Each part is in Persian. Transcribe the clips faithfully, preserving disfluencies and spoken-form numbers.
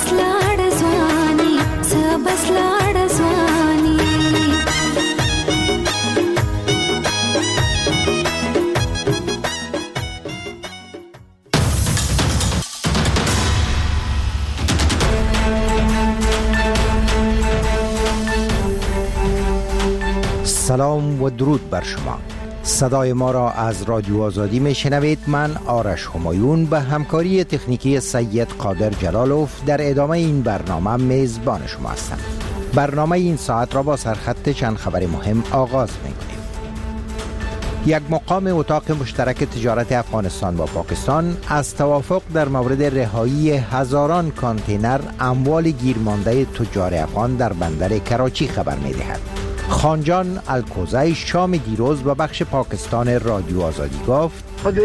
لاړ ځواني سبس لاړ ځواني سلام و درود بر شما. صدای ما را از رادیو آزادی می شنوید. من آرش همایون به همکاری تکنیکی سید قادر جلالوف در ادامه این برنامه میزبان شما هستم. برنامه این ساعت را با سرخط چند خبر مهم آغاز می کنیم. یک مقام اتاق مشترک تجارت افغانستان با پاکستان از توافق در مورد رهایی هزاران کانتینر اموال گیرمانده تجار افغان در بندر کراچی خبر می دهد. خانجان الکوزی شام دیروز به بخش پاکستان رادیو آزادی گفت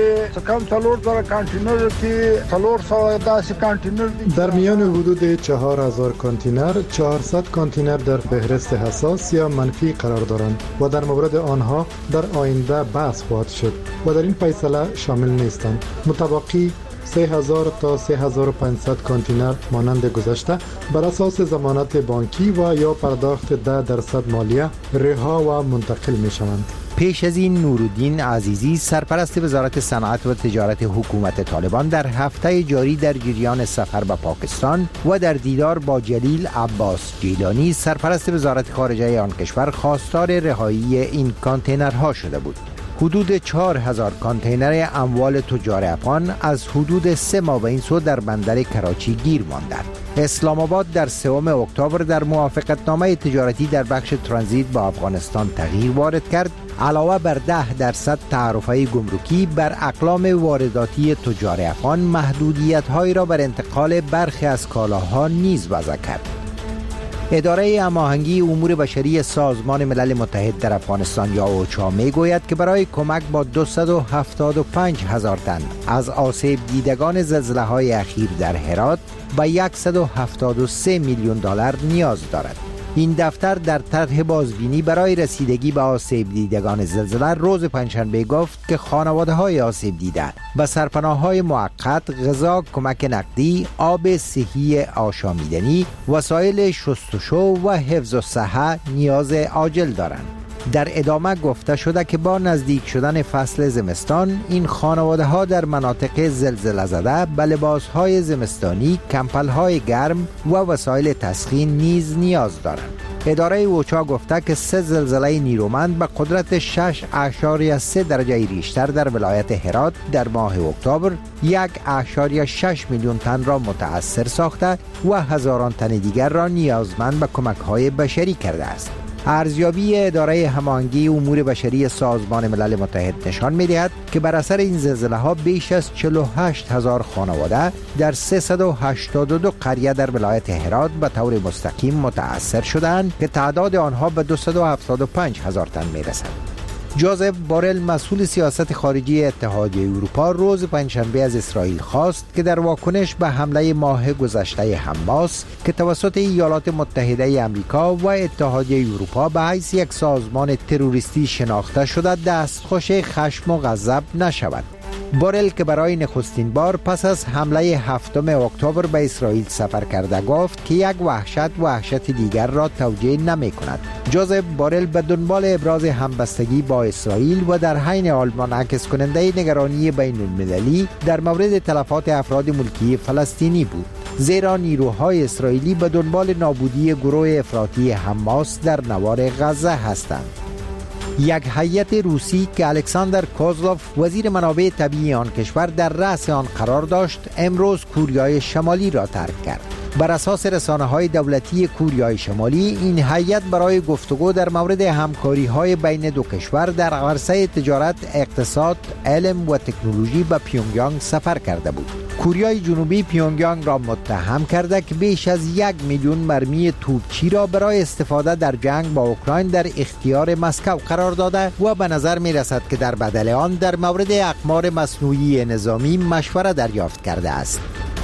در میان حدود چهار هزار کانتینر چهارصد کانتینر در فهرست حساس یا منفی قرار دارند و در مورد آنها در آینده بحث خواهد شد و در این فیصله شامل نیستند. متبقی سه هزار تا سه هزار و پانصد کانتینر مانند گذشته بر اساس ضمانت بانکی و یا پرداخت ده درصد مالیه رها و منتقل می شوند. پیش از این نورالدین عزیزی سرپرست وزارت صنعت و تجارت حکومت طالبان در هفته جاری در جریان سفر به پاکستان و در دیدار با جلیل عباس جیلانی سرپرست وزارت خارجه آن کشور خواستار رهایی این کانتینرها شده بود. حدود چهار هزار کانتینر اموال تجار افغان از حدود سه ماه به این سو در بندر کراچی گیر ماندند. اسلام آباد در سوم اکتبر در موافقتنامه تجارتی در بخش ترانزیت با افغانستان تغییر وارد کرد. علاوه بر ده درصد تعرفه گمرکی بر اقلام وارداتی تجار افغان محدودیت‌هایی را بر انتقال برخی از کالاها نیز وضع کرد. اداره هماهنگی امور بشری سازمان ملل متحد در افغانستان یا اوچا می گوید که برای کمک با دویست و هفتاد و پنج هزار تن از آسیب دیدگان زلزله های اخیر در هرات به صد و هفتاد و سه میلیون دلار نیاز دارد. این دفتر در طرح بازبینی برای رسیدگی به آسیب دیدگان زلزله روز پنجشنبه گفت که خانواده های آسیب دیده به سرپناه های موقت، غذا، کمک نقدی، آب صحی آشامیدنی، وسایل شستشو و حفظ الصحه نیاز عاجل دارند. در ادامه گفته شده که با نزدیک شدن فصل زمستان این خانواده ها در مناطق زلزله زده به لباس های زمستانی، کمپل های گرم و وسایل تسخین نیز نیاز دارند. اداره اوچا گفته که سه زلزله نیرومند به قدرت شش اشاریه سه درجه ریشتر در ولایت هرات در ماه اکتبر یک اشاریه شش میلیون تن را متاثر ساخته و هزاران تن دیگر را نیازمند به کمک های بشری کرده است. ارزیابی اداره هماهنگی امور بشری سازمان ملل متحد نشان می‌دهد که بر اثر این زلزله ها بیش از چهل و هشت هزار خانواده در سیصد و هشتاد و دو قریه در ولایت هرات به طور مستقیم متاثر شدند که تعداد آنها به دویست و هفتاد و پنج هزار تن می‌رسد. جوزف بورل مسئول سیاست خارجی اتحادیه اروپا روز پنجشنبه از اسرائیل خواست که در واکنش به حمله ماه گذشته حماس که توسط ایالات متحده آمریکا و اتحادیه اروپا به حیث یک سازمان تروریستی شناخته شده دستخوش خشم و غضب نشود. بورل که برای نخستین بار پس از حمله هفتم اکتبر به اسرائیل سفر کرده گفت که یک وحشت وحشت دیگر را توجیه نمی کند. جوزف بورل به دنبال ابراز همبستگی با اسرائیل و در حین حال منعکس کننده نگرانی بین المللی در مورد تلفات افراد ملکی فلسطینی بود، زیرا نیروهای اسرائیلی به دنبال نابودی گروه افراطی حماس در نوار غزه هستند. یک هیئت روسی که الکساندر کوزلوف وزیر منابع طبیعی آن کشور در رأس آن قرار داشت امروز کوریای شمالی را ترک کرد. بر اساس رسانه‌های دولتی کوریای شمالی این هیئت برای گفتگو در مورد همکاری‌های بین دو کشور در عرصه تجارت، اقتصاد، علم و تکنولوژی به پیونگیانگ سفر کرده بود. کوریای جنوبی پیونگیانگ را متهم کرده که بیش از یک میلیون مرمی توپچی را برای استفاده در جنگ با اوکراین در اختیار مسکو قرار داده و به نظر می رسد که در بدل آن در مورد اقمار مصنوعی نظامی مشوره دریافت کرده است.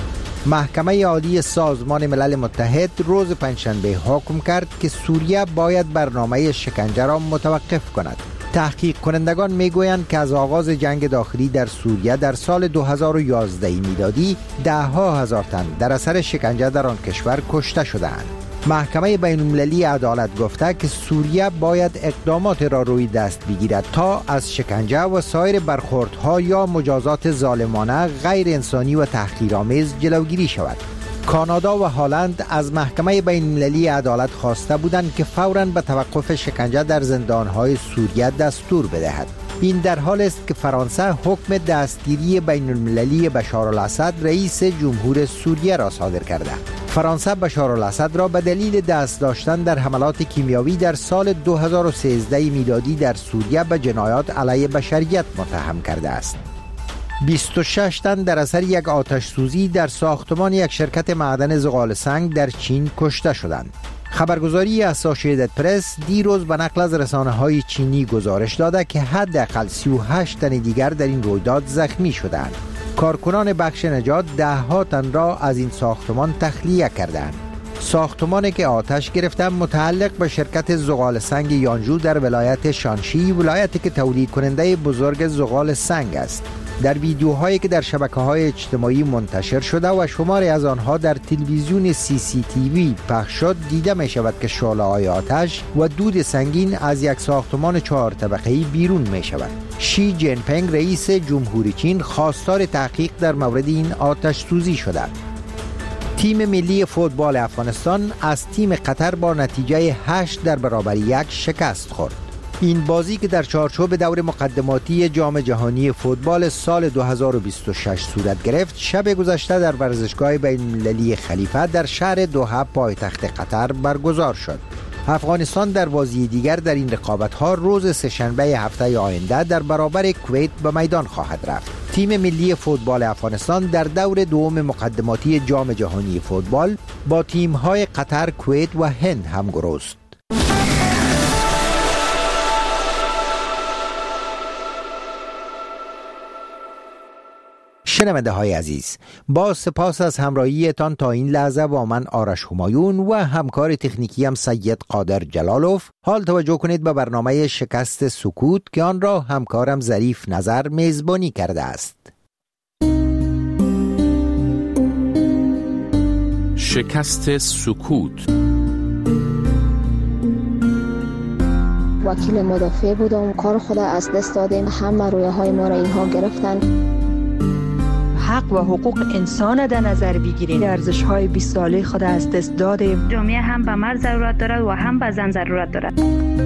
محکمه عالی سازمان ملل متحد روز پنجشنبه حکم کرد که سوریه باید برنامه شکنجه را متوقف کند. تحقیق کنندگان میگویند که از آغاز جنگ داخلی در سوریه در سال دو هزار و یازده میلادی ده ها هزار تن در اثر شکنجه در آن کشور کشته شدند. محکمه بین المللی عدالت گفته که سوریه باید اقدامات را روی دست بگیرد تا از شکنجه و سایر برخوردها یا مجازات ظالمانه، غیر انسانی و تحقیرآمیز جلوگیری شود. کانادا و هلند از محکمه بین المللی عدالت خواسته بودند که فوراً به توقف شکنجه در زندانهای سوریه دستور بدهد. این در حال است که فرانسه حکم دستگیری بین المللی بشار الاسد رئیس جمهور سوریه را صادر کرده. فرانسه بشار الاسد را به دلیل دست داشتن در حملات کیمیاوی در سال دو هزار و سیزده میلادی در سوریه به جنایات علیه بشریت متهم کرده است. بیست و شش تن در اثر یک آتش سوزی در ساختمان یک شرکت معدن زغال سنگ در چین کشته شدند. خبرگزاری اسوسییتد پرس دیروز به نقل از رسانه‌های چینی گزارش داده که حداقل سی و هشت تن دیگر در این رویداد زخمی شدند. کارکنان بخش نجات ده ها تن را از این ساختمان تخلیه کردند. ساختمانی که آتش گرفته متعلق به شرکت زغال سنگ یانجو در ولایت شانشی، ولایتی که تولید کننده بزرگ زغال سنگ است. در ویدیوهایی که در شبکه‌های اجتماعی منتشر شده و شماری از آنها در تلویزیون سی سی تی وی پخش شد، دیده می شود که شعله‌های آتش و دود سنگین از یک ساختمان چهار طبقه‌ای بیرون می شود. شی جین پینگ رئیس جمهوری چین خواستار تحقیق در مورد این آتش سوزی شده. تیم ملی فوتبال افغانستان از تیم قطر با نتیجه هشت در برابر یک شکست خورد. این بازی که در چارچوب دور مقدماتی جام جهانی فوتبال سال دو هزار و بیست و شش صورت گرفت، شب گذشته در ورزشگاه بین المللی خلیفه در شهر دوحه پایتخت قطر برگزار شد. افغانستان در بازی دیگر در این رقابت‌ها روز سه‌شنبه هفته آینده در برابر کویت به میدان خواهد رفت. تیم ملی فوتبال افغانستان در دور دوم مقدماتی جام جهانی فوتبال با تیم‌های قطر، کویت و هند همگروه است. شنونده های عزیز، با سپاس از همراهیتان تا این لحظه با من آرش همایون و همکار تکنیکی هم سید قادر جلالوف. حال توجه کنید به برنامه شکست سکوت که آن را همکارم ظریف نظر میزبانی کرده است. شکست سکوت. وکیل مدافع بودم، کار خود از دست دادیم، همه رویه های ما را اینها گرفتن. حق و حقوق انسان در نظر بگیریم. ارزش‌های بیست ساله خود از دست دادیم. جامعه هم به مرد ضرورت دارد و هم به زن ضرورت دارد.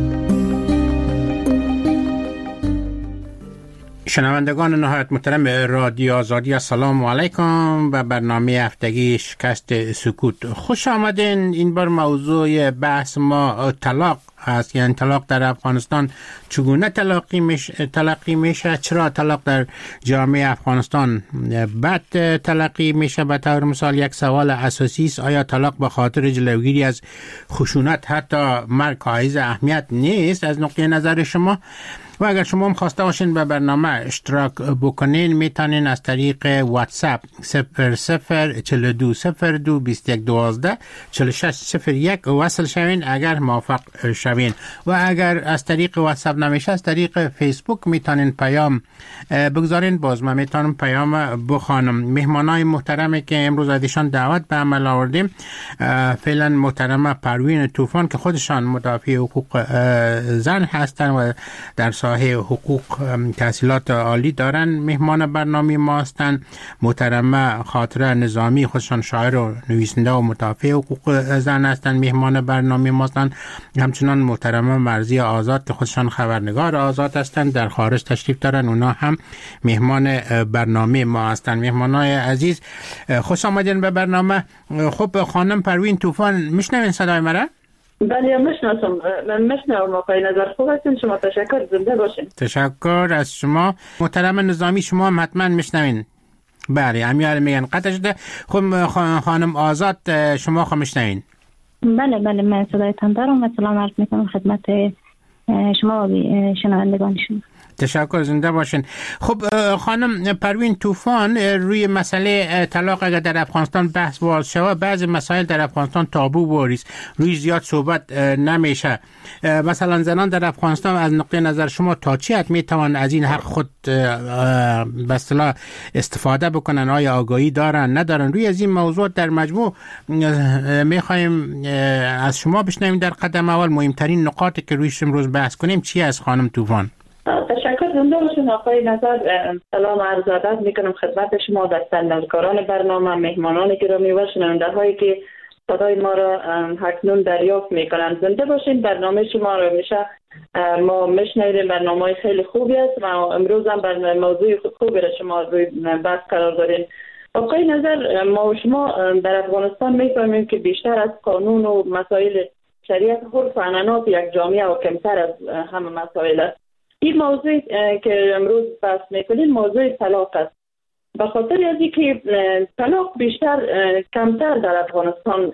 شنوندگان نهایت محترم رادیو آزادی، السلام علیکم و برنامه هفتگی شکست سکوت خوش آمدین. این بار موضوع بحث ما طلاق هست، یعنی طلاق در افغانستان چگونه تلقی میشه، تلقی میشه، چرا طلاق در جامعه افغانستان بد تلقی میشه. به طور مثال یک سوال اساسی است: آیا طلاق به خاطر جلوگیری از خشونت حتی مرگ حائز اهمیت نیست از نقطه نظر شما؟ و اگر شما هم خواسته باشین به برنامه اشتراک بکنین، میتونین از طریق واتساپ صفر صفر چهل و دو صفر دو بیست و یک دوازده چهل و شش صفر یک وصل شوین اگر موافق شوین. و اگر از طریق واتساپ نمیشه، از طریق فیسبوک میتونین پیام بگذارین، باز من میتونم پیام بخوانم. مهمانای محترمی که امروز ازشان دعوت به عمل آوردیم، فعلا محترمه پروین طوفان که خودشان مدافع حقوق زن هستن و در ساحه حقوق تحصیلات عالی دارن، مهمان برنامه ما هستند. محترمه خاطره نظامی خودشان شاعر و نویسنده و مدافع حقوق زن هستند، مهمان برنامه ما هستند. همچنان محترمه مرضی آزاد که خودشان خبرنگار آزاد هستند، در خارج تشریف دارن، اونا هم مهمان برنامه ما هستند. مهمانای عزیز خوش آمدین به برنامه. خب خانم پروین طوفان، میشنوین صدای مرا؟ بله میشناسم، من میشنوم. آقای نظر خوب هستین، شما تشکر، زنده باشین. تشکر از شما. محترم نظامی شما هم حتما میشنوین. بله امیال میگن قطع شده. خب خانم آزاد شما خب میشنوین؟ بله بله من صدایتان دارم و سلام عرض میکنم خدمت شما و شنوندگان شما. تشکر، زنده باشین. خب خانم پروین طوفان، روی مسئله طلاق اگر در افغانستان بحث باز شود، بعضی مسائل در افغانستان تابو باریست، روی زیاد صحبت نمیشه. مثلا زنان در افغانستان از نقطه نظر شما تا چی حد میتوان از این حق خود به اصطلاح استفاده بکنن؟ آیا آگاهی دارن ندارن؟ روی از این موضوع در مجموع میخوایم از شما بشنویم. در قدم اول مهمترین نقاطی که رویش امروز بحث کنیم چی از خانم طوفان؟ تشکر، زنده باشین آقای نظر. سلام عرض ادب میکنم خدمت شما، دستاندرکاران برنامه، مهمانان گرامی و شنونده‌هایی که صدای ما را اکنون دریافت میکنند. زنده باشین. برنامه شما را میشه ما میشنویم، برنامه خیلی خوبی است و امروز هم بر موضوع خوبی را شما روی بحث قرار دارین. آقای نظر، ما و شما در افغانستان میفهمیم که بیشتر از قانون و مسائل شریعت عرف و عنعنات یک جامعه و کمتر از همه مسائل است. این موضوع که امروز بحث میکنیم موضوع طلاق است. به خاطر از اینکه طلاق بیشتر کمتر در افغانستان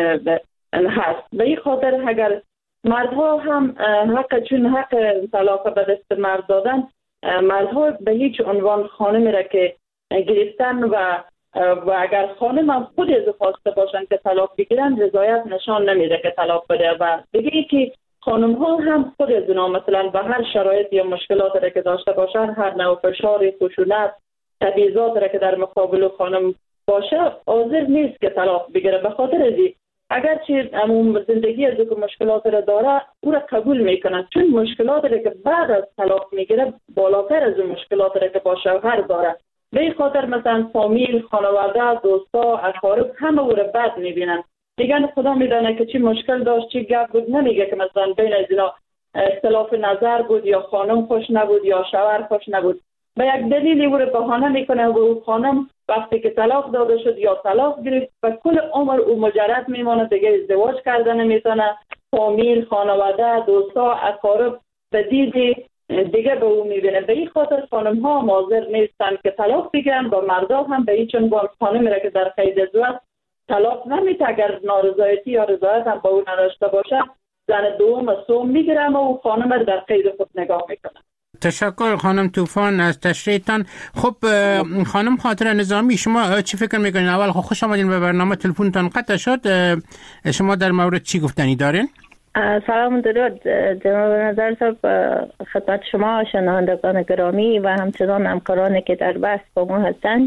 هست، به این خاطر اگر مردها هم حق چون حق طلاق به دست مرد دادن، مردها به هیچ عنوان خانم را که گرفتن و و اگر خانم هم خود از خواسته باشن که طلاق بگیرن، رضایت نشان نمیده که طلاق بده. و دیگه که خانم ها هم خود از اونا مثلا به هر شرایط یا مشکلات را که داشته باشن، هر نوع فشار، خشونت، تبعیضات را که در مقابل خانم باشه، حاضر نیست که طلاق بگیره. به خاطر ازی اگرچه عموم زندگی از که مشکلات را داره، او را قبول میکنه، چون مشکلات را که بعد از طلاق میگیره بالاتر از اون مشکلات را که با شوهر داره. به این خاطر مثلا فامیل، خانواده، دوستا، اقارب همه او را بد میبینن. دیگه خدا میدانه که چی مشکل داشت، چی گپ بود. نمیگه که مثلا بین از اینا اختلاف نظر بود یا خانم خوش نبود یا شوهر خوش نبود. به یک دلیلی او را بهانه میکنه و او خانم وقتی که طلاق داده شد یا طلاق گرفت و کل عمر او مجرد میمونه، دیگه ازدواج کردن نمیتونه. فامیل، خانواده، دوستا، اقارب به دیدی دیگه به او میبینه. به این خاطر خانم ها حاضر نیستن که طلاق بگیرن و مردا هم به هیچ عنوان خانمی را که در قید ازدواج طلاق نمیده، اگر نارضایتی یا رضایت هم با او نداشته باشه، زن دوم سوم میگیرن و او خانم را در قید خود نگاه میکنه. تشکر خانم طوفان از تشریحتان. خب خانم خاطر نظامی، شما چی فکر میکنین؟ اول خوش آمدین به برنامه، تلفنتان قطع شد. شما در مورد چی گفتنی دارین؟ سلام درود جناب نظر صاحب، خدمت شما شنوندگان گرامی و همچنان همکارانی که در بحث با ما هستند.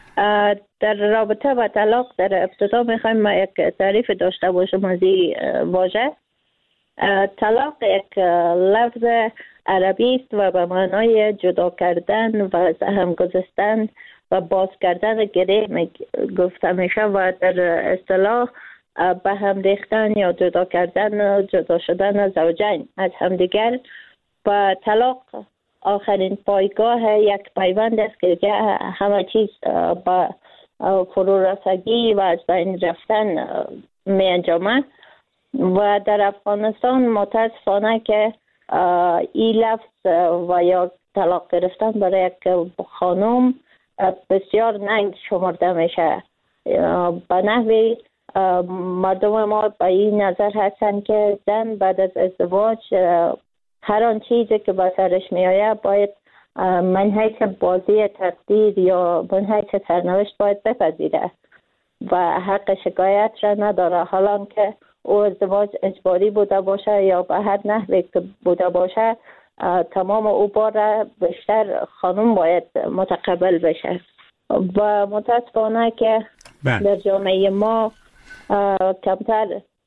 در رابطه با طلاق در ابتدا میخوایم ما یک تعریف داشته باشم از این واژه. طلاق یک لفظ عربی است و به معنای جدا کردن و از هم گذاشتن و باز کردن گره گفته میشه و در اصطلاح به هم ریختن یا جدا کردن جدا شدن زوجین از همدیگر. و طلاق آخرین پایگاه یک پیوند است که همه چیز با فرو رسیدگی و از بین رفتن می انجامد. و در افغانستان متاسفانه که این لفظ و یا طلاق گرفتن برای یک خانم بسیار ننگ شمرده میشه. به نحوی مردم ما به این نظر هستن که زن بعد از ازدواج هر آن چیزی که به سرش میآید باید من حیث بازی تقدیر یا من حیث سرنوشت باید بپذیره و حق شکایت را نداره، حالا که او ازدواج اجباری بوده باشه یا به هر نحوی که بوده باشه. تمام او بار بیشتر خانم باید متقبل بشه و متاسفانه که در جامعه ما کمتر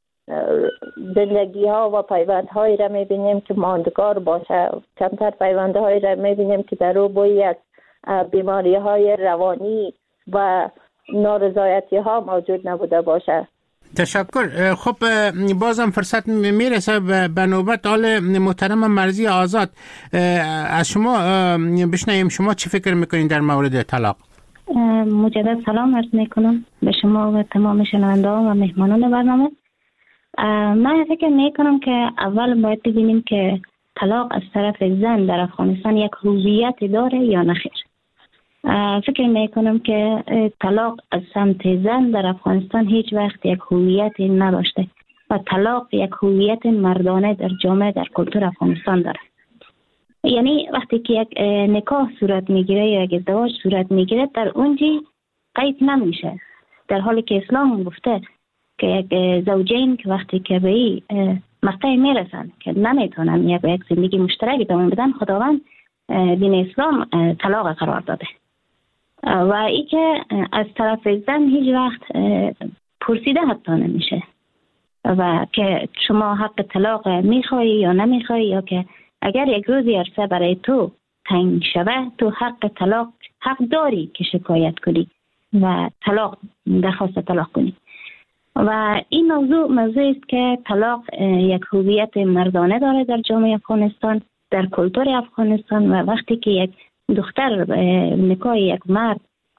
زندگی ها و پیوند هایی را میبینیم که ماندگار باشه، کمتر پیوند هایی را میبینیم که در او بوی از بیماری های روانی و نارضایتی ها موجود نبوده باشه. تشکر. خب بازم فرصت میرسه به نوبت آل محترم مرزی آزاد. از شما بشنویم، شما چی فکر میکنین در مورد طلاق؟ مجدد سلام عرض میکنم به شما و تمام شنونده‌ها و مهمانان برنامه. من فکر میکنم که اول باید ببینیم که طلاق از طرف زن در افغانستان یک هویت داره یا نخیر. فکر میکنم که طلاق از سمت زن در افغانستان هیچ وقت یک هویت نداشته و طلاق یک هویت مردانه در جامعه در کلتور افغانستان داره. یعنی وقتی که یک نکاح صورت میگیره یا یک ازدواج صورت میگیره در اونجی قید نمیشه، در حالی که اسلام گفته که یک زوجین که وقتی که به این مقطع میرسن که نمیتونن یک یک زندگی مشترک ادامه بدن، خداوند دین اسلام طلاق قرار داده و ای که از طرف زن هیچ وقت پرسیده حتی نمیشه و که شما حق طلاق میخوایی یا نمیخوایی، یا که اگر یک روزی عرصه برای تو تنگ شوه تو حق طلاق حق داری که شکایت کنی و طلاق درخواست طلاق کنی. و این موضوع موضوعی است که طلاق یک هویت مردانه داره در جامعه افغانستان، در کلتور افغانستان. و وقتی که یک دختر نکاح یک مرد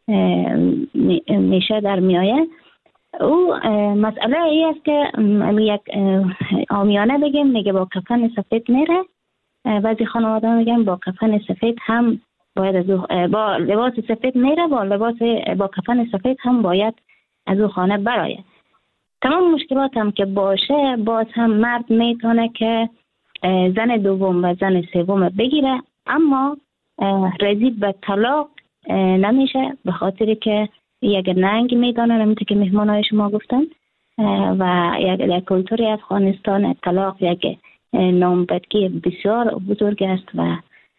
میشه در میایه، او مسئله ای است که یک عامیانه بگیم میگه با کفن سفید میره، بعضی خانواده میگن با کفن سفید هم باید از او با لباس سفید میره، با لباس با کفن سفید هم باید از او خانه برایه. تمام مشکلات هم که باشه باز هم مرد میتونه که زن دوم و زن سوم بگیره، اما رسید به طلاق نمیشه، به خاطر که یک ننگ میدانه، نمیشه که مهمانای شما گفتن. و یک کلتور افغانستان طلاق یک نامبدگی بسیار بزرگ است و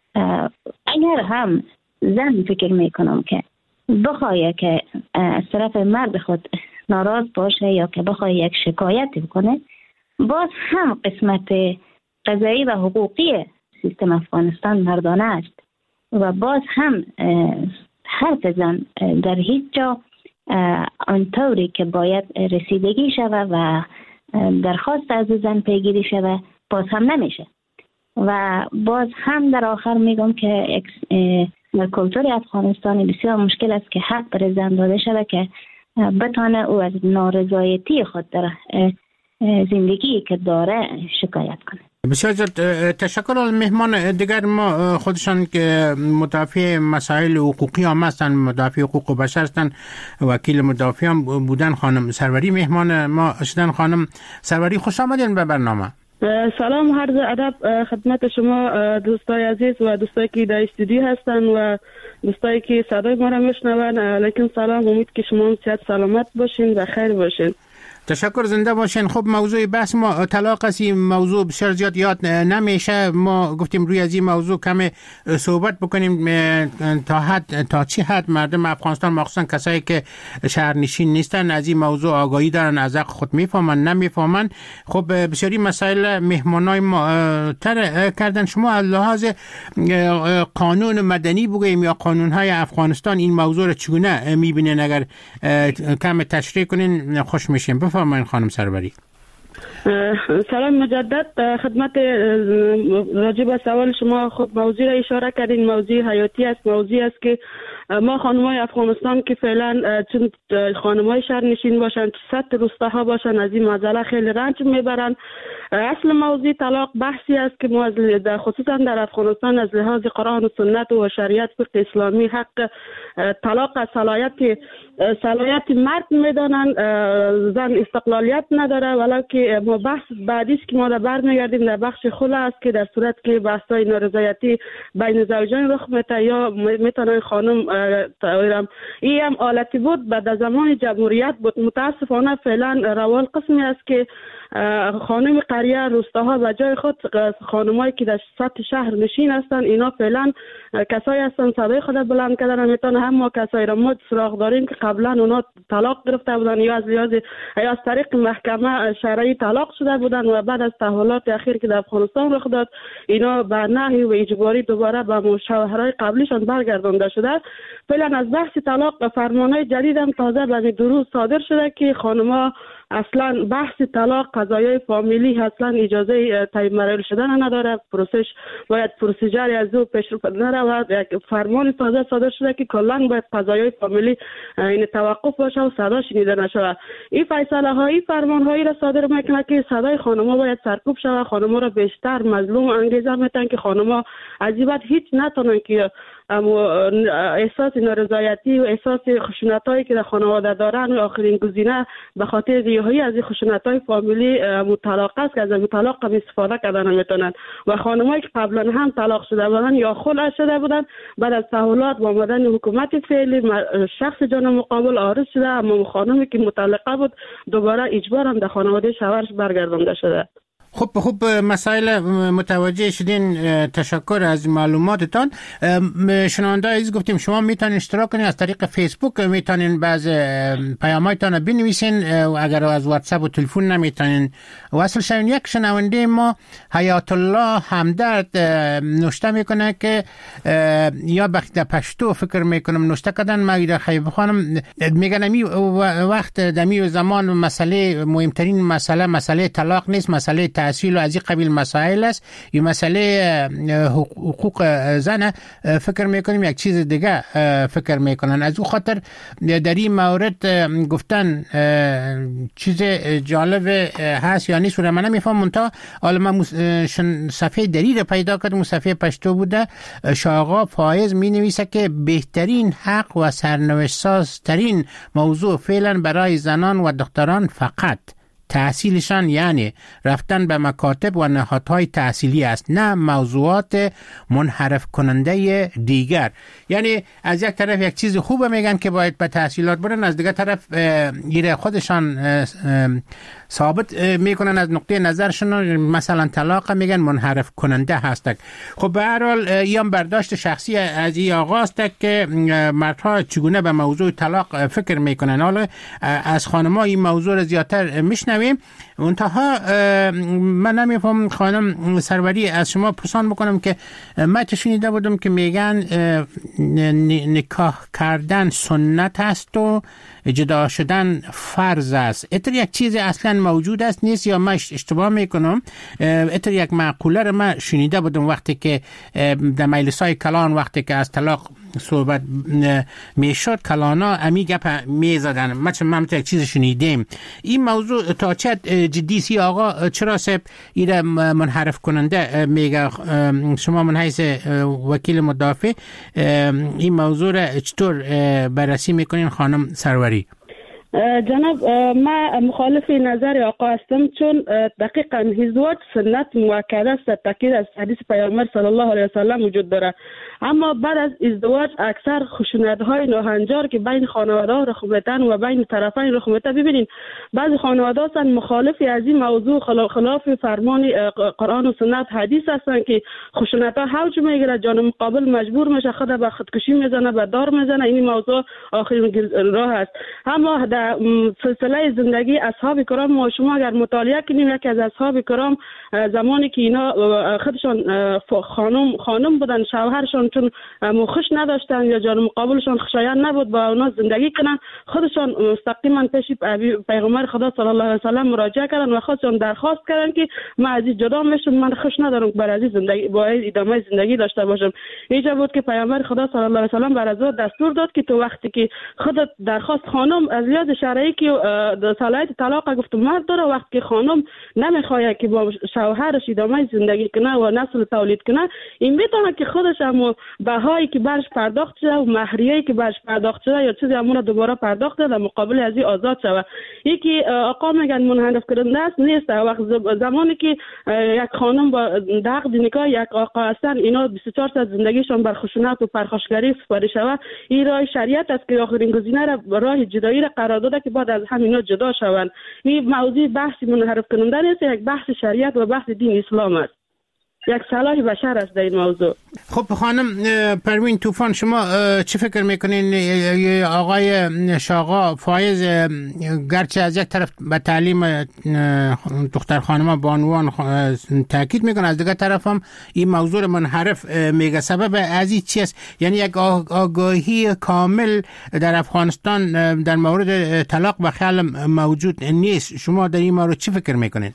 اگر هم زن فکر میکنم که بخواه که از طرف مرد خود ناراض باشه یا که بخواه یک شکایت بکنه، باز هم قسمت قضایی و حقوقی سیستم افغانستان مردانه است و باز هم حرف زن در هیچ جا آنطوری که باید رسیدگی شود و درخواست از زن پیگیری شود باز هم نمیشه. و باز هم در آخر میگم که در کلتور افغانستان بسیار مشکل است که حق بر زن داده شده که بتانه او از نارضایتی خود در زندگی که داره شکایت کنه. بسیار زیاد تشکر از مهمان دیگر ما، خودشان که مدافع مسائل حقوقی هم هستند، مدافع حقوق بشر هستند، وکیل مدافع هم بودن، خانم سروری مهمان ما شدن. خانم سروری خوش آمدین به برنامه. سلام، عرض ادب خدمت شما دوستای عزیز و دوستایی که در استودیو هستن و دوستایی که صدای ما را میشنون. علیکم سلام، امید که شما صحت سلامت باشین و خیر باشین. تشکر، زنده باشین. خب موضوع بحث ما طلاق است. این موضوع بسیار زیاد یاد نمیشه. ما گفتیم روی از این موضوع کم صحبت بکنیم تا حد تا چی حد مردم افغانستان مخصوصا کسایی که شهرنشین نیستن از این موضوع آگاهی دارن، از حق خود میفهمن نمیفهمن. خب بسیاری مسائل مهمانای ما تر کردن. شما از لحاظ قانون مدنی بگویم یا قانونهای افغانستان این موضوع رو چگونه میبینین؟ اگر کم تشریح کنین خوش میشیم. بفرمایید خانم سروری. سلام مجدد خدمت. راجع به سوال شما خب موضوع را اشاره کردین، موضوع حیاتی است، موضوع است که ما خانمای افغانستان که فعلا چون خانمای شهرنشین باشن، سطح روستاها باشن، از این مسئله خیلی رنج میبرن. اصل موضوع طلاق بحثی است که ما در خصوصا در افغانستان از لحاظ قرآن و سنت و شریعت فقه اسلامی حق طلاق از صلاحیت صلاحیت مرد میدانن، زن استقلالیت نداره. ولی که ما بحث بعدی است که ما را برمیگردیم در بخش خلا است که در صورت که بحث‌های نارضایتی بین زوجین رخ میده یا میتونن خانم تایرم این هم حالتی بود بعد زمان جمهوریت بود. متاسفانه فعلا روال قسمی است که خانم قریه روستاها و جای خود خانمایی که در سطح شهر نشین هستند، اینا فعلا کسایی هستن صدای خود بلند کردن. میتونه هم ما کسایی را ما سراغ داریم که قبلا اونا طلاق گرفته بودن یا از لحاظ یا از طریق محکمه شرعی طلاق شده بودن و بعد از تحولات اخیر که در افغانستان رخ داد اینا به نحوی و اجباری دوباره به شوهرای قبلیشان برگردانده شده. فعلا از بحث طلاق فرمانهای جدید هم تازه به دو روز صادر شده که خانم‌ها اصلا بحث طلاق قضایای فامیلی اصلا اجازه تعیین مراحل شدن نداره، پروسش باید پروسیجری از او پیش رو نرود. یک فرمان تازه صادر شده که کلا باید قضایای فامیلی این توقف باشه و صدا شنیده نشود. این فیصله هایی فرمان هایی را صادر میکنه که صدای خانم‌ها باید سرکوب شود، خانم‌ها را بیشتر مظلوم انگیزه میتن که خانم‌ها از این بعد هیچ نتونن که اما احساس نارضایتی و احساس خشونتایی که در خانواده دارن و آخرین گزینه به خاطر ریاهی از این خشونتای فامیلی طلاق است که از طلاق هم استفاده کردن میتونن و خانمایی که قبلا هم طلاق شده بودن یا خلع شده بودن بعد از تحولات و آمدن حکومت فعلی شخص جان مقابل عارض شده، اما خانمی که مطلقه بود دوباره اجبار هم در خانواده شوهرش برگردانده شده. خب خب مسائل متوجه شدین، تشکر از معلوماتتان. شنونده عزیز گفتیم شما میتونین اشتراک کنین از طریق فیسبوک، میتونین بعض پیامایتان بنویسین و اگر از واتساپ و تلفن نمیتونین وصل شوین. یک شنونده ما حیات الله همدرد نوشته میکنه که یا بخت پشتو فکر میکنم نوشته کردن ما خیب خانم میگن می وقت دمی زمان مسئله مهمترین مسئله مسئله طلاق نیست، مسئله تحصیل و از این قبیل مسائل است. این مسئله حقوق زن فکر میکنیم یک چیز دیگه فکر میکنن. از او خاطر در این مورد گفتن چیز جالب هست یا نیست و من نمیفهم. منتها حالا من صفحه دری رو پیدا کردم، صفحه پشتو بوده. شاقا فایز می نویسه که بهترین حق و سرنوشت ساز ترین موضوع فعلا برای زنان و دختران فقط تحصیلشان یعنی رفتن به مکاتب و نهادهای تحصیلی است، نه موضوعات منحرف کننده دیگر. یعنی از یک طرف یک چیز خوبه میگن که باید به تحصیلات برن، از دیگر طرف ایره خودشان ثابت میکنن از نقطه نظرشون مثلا طلاق میگن منحرف کننده هست. خب به هر حال ایام برداشت شخصی از این آغاست که مردها چگونه به موضوع طلاق فکر میکنن. حالا از خانم‌ها این موضوع رو زیادتر میشنویم. منتها من نمیفهم خانم سروری از شما پرسان بکنم که من شنیده بودم که میگن نکاح کردن سنت است و جدا شدن فرض است. اتر یک چیز اصلا موجود است نیست یا من اشتباه میکنم؟ اتر یک معقوله رو من شنیده بودم وقتی که در مجلس‌های کلان وقتی که از طلاق صحبت میشد کلانا امی گپ میزدن. من من یک چیز شنیدم. این موضوع تا چه جدی سی آقا چرا سب ایره منحرف کننده میگه؟ شما من حیث وکیل مدافع این موضوع را چطور بررسی میکنین خانم سروری؟ جناب ما مخالف نظر آقا هستم، چون دقیقاً ازدواج سنت مؤکد است، تاکید از حدیث پیامبر صلی الله علیه و سلم وجود داره. اما بعد از ازدواج اکثر خشونت‌های ناهنجار که بین خانواده‌ها رخ میدن و بین طرفین رخ میده، ببینید بعضی خانواده‌ها هستن مخالف از این موضوع، خلاف فرمان قرآن و سنت حدیث هستن که خشونت‌ها حوج میگیره، جان مقابل مجبور میشه خود به خودکشی میزنه، به دار میزنه. این موضوع آخرین راه است. اما در سلسله زندگی اصحاب کرام ما شما اگر مطالعه کنیم، یکی از اصحاب کرام زمانی که اینا خودشان خانم خانم بودن، شوهرشان چون خوش نداشتن یا جان مقابلشان خوشایند نبود با اونا زندگی کنن، خودشان مستقیما پیش پیغمبر خدا صلی الله علیه و سلم مراجعه کردن و خودشان درخواست کردن که من از این جدا میشم، من خوش ندارم بر از زندگی با ادامه زندگی داشته باشم. اینجا بود که پیغمبر خدا صلی الله علیه و سلم بر از دستور داد که تو وقتی که خودت درخواست خانم از لحاظ شرعی که صلاحیت طلاق گفت مرد داره، وقتی که خانم نمیخواد که با شوهرش ادامه زندگی کنه و نسل تولید کنه، این میتونه که خودش هم بهایی که برش پرداخت شده و مهریه‌ای که برش پرداخت شده یا چیزی همون دوباره پرداخت در مقابل از این آزاد شود. یکی آقا میگن منحرف کننده است نیست. وقت زمانی که یک خانم با عقد نکاح یک آقا هستن، اینا بیست و چهار ساعت زندگیشون بر خشونت و پرخاشگری سپاری شود، این راه شریعت است که آخرین گزینه را راه جدایی را قرار داده که بعد از همینا جدا شوند. این موضوع بحث منحرف کننده نیست، یک بحث شریعت و بحث دین اسلام است، یک صلاح بشر است در این موضوع. خب خانم پروین طوفان، شما چه فکر میکنین؟ آقای شاقا فایز گرچه از یک طرف به تعلیم دختر خانم بانوان تاکید میکنه، از دیگر طرف هم این موضوع منحرف میگه. سبب از این چیست؟ یعنی یک آگاهی کامل در افغانستان در مورد طلاق و خیال موجود نیست. شما در این مورد چه فکر میکنین؟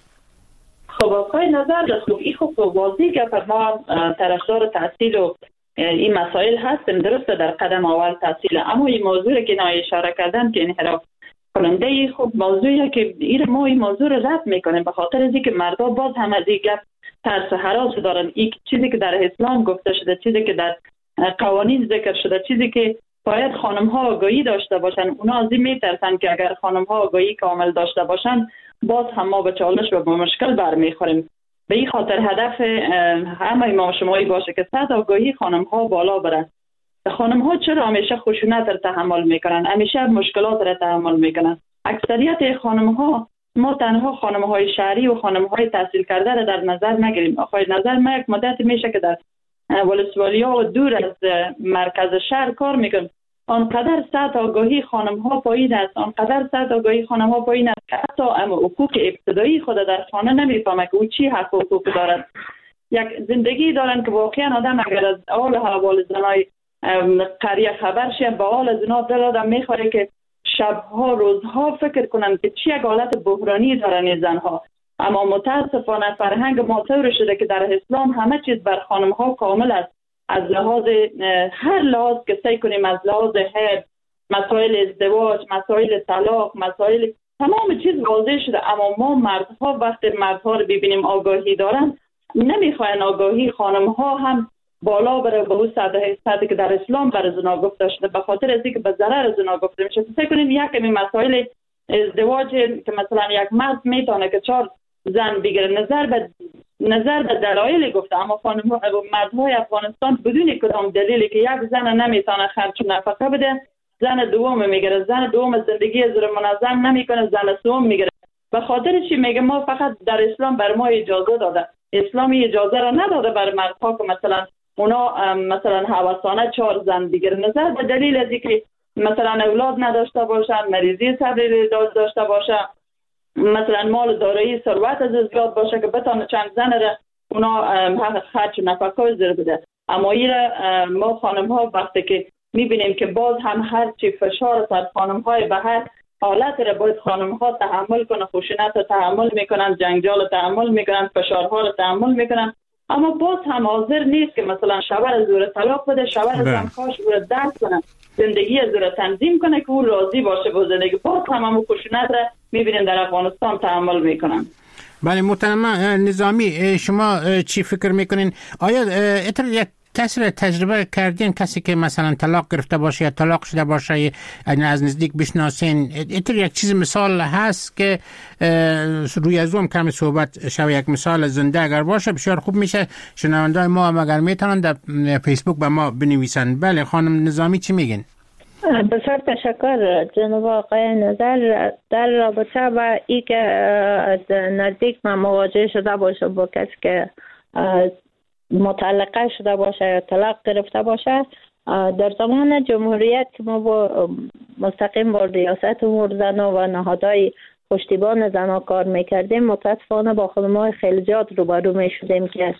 خب آقای نظر دست این خب واضحی که ما طرفدار تحصیل و این مسائل هستیم، درسته در قدم اول تحصیل، اما این موضوع که نای اشاره کردن که انحراف کننده خب موضوعیه که این ما این موضوع رو رد میکنیم به خاطر از اینکه مردا باز هم از این گپ ترس هراس دارن. این چیزی که در اسلام گفته شده، چیزی که در قوانین ذکر شده، چیزی که باید خانم ها آگاهی داشته باشن. اونا از این میترسن که اگر خانم ها آگاهی کامل داشته باشن باز هم ما به چالش و به مشکل برمیخوریم. به این خاطر هدف همه ما شمایی باشه که سطح آگاهی خانم ها بالا بره. خانم ها چرا همیشه خشونت را تحمل میکنن، همیشه مشکلات را تحمل میکنن؟ اکثریت خانم ها، ما تنها خانم های شهری و خانم های تحصیل کرده را در نظر نگیریم. آخوی نظر ما یک مدت میشه که در ولسوالی‌ها و دور از مرکز شهر کار میکنم، آنقدر سطح آگاهی خانم ها پایین است، آنقدر سطح آگاهی خانم ها پایین است که حتی حقوق ابتدایی خود در خانه نمیفهمه که او چی حق و حقوق دارد. یک زندگی دارن که واقعا آدم اگر از حال احوال زنای قریه خبر شه، با حال زنا دل آدم میخوره که شبها روزها فکر کنن که چی یک حالت بحرانی دارن این زنها. اما متاسفانه فرهنگ ما طور شده که در اسلام همه چیز بر خانم ها کامل است، از لحاظ هر لحاظ که سعی کنیم، از لحاظ حیض، مسائل ازدواج، مسائل طلاق، مسائل تمام چیز واضح شده. اما ما مردها وقتی مردها رو ببینیم آگاهی دارن، نمیخواین آگاهی خانم ها هم بالا بره به اون سطح سطحی که در اسلام بر زنا گفته شده، به خاطر از اینکه به ضرر زنا گفته میشه. فکر کنید یک کمی مسائل ازدواج که مثلا یک مرد میتونه که چهار زن بگیره، نظر به نظر به دلایل گفته، اما خانم مردهای افغانستان بدون کدام دلیلی که یک زن نمیتونه خرج نفقه بده، زن دوم میگیره، زن دوم زندگی از منظم نمیکنه، زن سوم میگیره. به خاطر چی میگه؟ ما فقط در اسلام بر ما اجازه داده، اسلامی اجازه را نداده بر مردها که مثلا اونا مثلا هوسانه چهار زن بگیره، نظر به دلیل از اینکه مثلا اولاد نداشته باشن، مریضی صدری داشته باشه، مثلا مال دارایی ثروت از زیاد باشه که بتونه چند زن را اونا حق خرج نفقه زیر بده. اما این ما خانم ها وقتی که میبینیم که باز هم هر چی فشار سر خانم های به هر حالت را باید خانم ها تحمل کنن، خشونت را تحمل میکنن، جنجال را تحمل میکنن، فشارها را تحمل میکنن، اما باز هم حاضر نیست که مثلا شوهر از او طلاق بده، شوهر از کاش او را درس کنه، زندگی از او را تنظیم کنه که او راضی باشه با زندگی. باز هم همون خشونت را میبینیم در افغانستان تحمل میکنن. بله محترم نظامی، شما چی فکر میکنین؟ آیا اتر یک کسی تجربه کردین، کسی که مثلا طلاق گرفته باشه یا طلاق شده باشه از نزدیک بشناسین؟ اتر یک چیز مثال هست که روی از اون کمی صحبت شوه، یک مثال زنده اگر باشه بسیار خوب میشه. شنوندای ما هم اگر میتونن در فیسبوک به ما بنویسن. بله خانم نظامی چی میگین؟ بسیار تشکر جناب آقای نظر. در رابطه با ای که نزدیک من مواجه شده باشه با کسی که مطلقه شده باشه یا طلاق گرفته باشه، در زمان جمهوریت که ما با مستقیم با ریاست امور زنا و نهادهای پشتیبان زنا کار میکردیم، متاسفانه با خانم‌های خیلی زیاد روبرو میشدیم که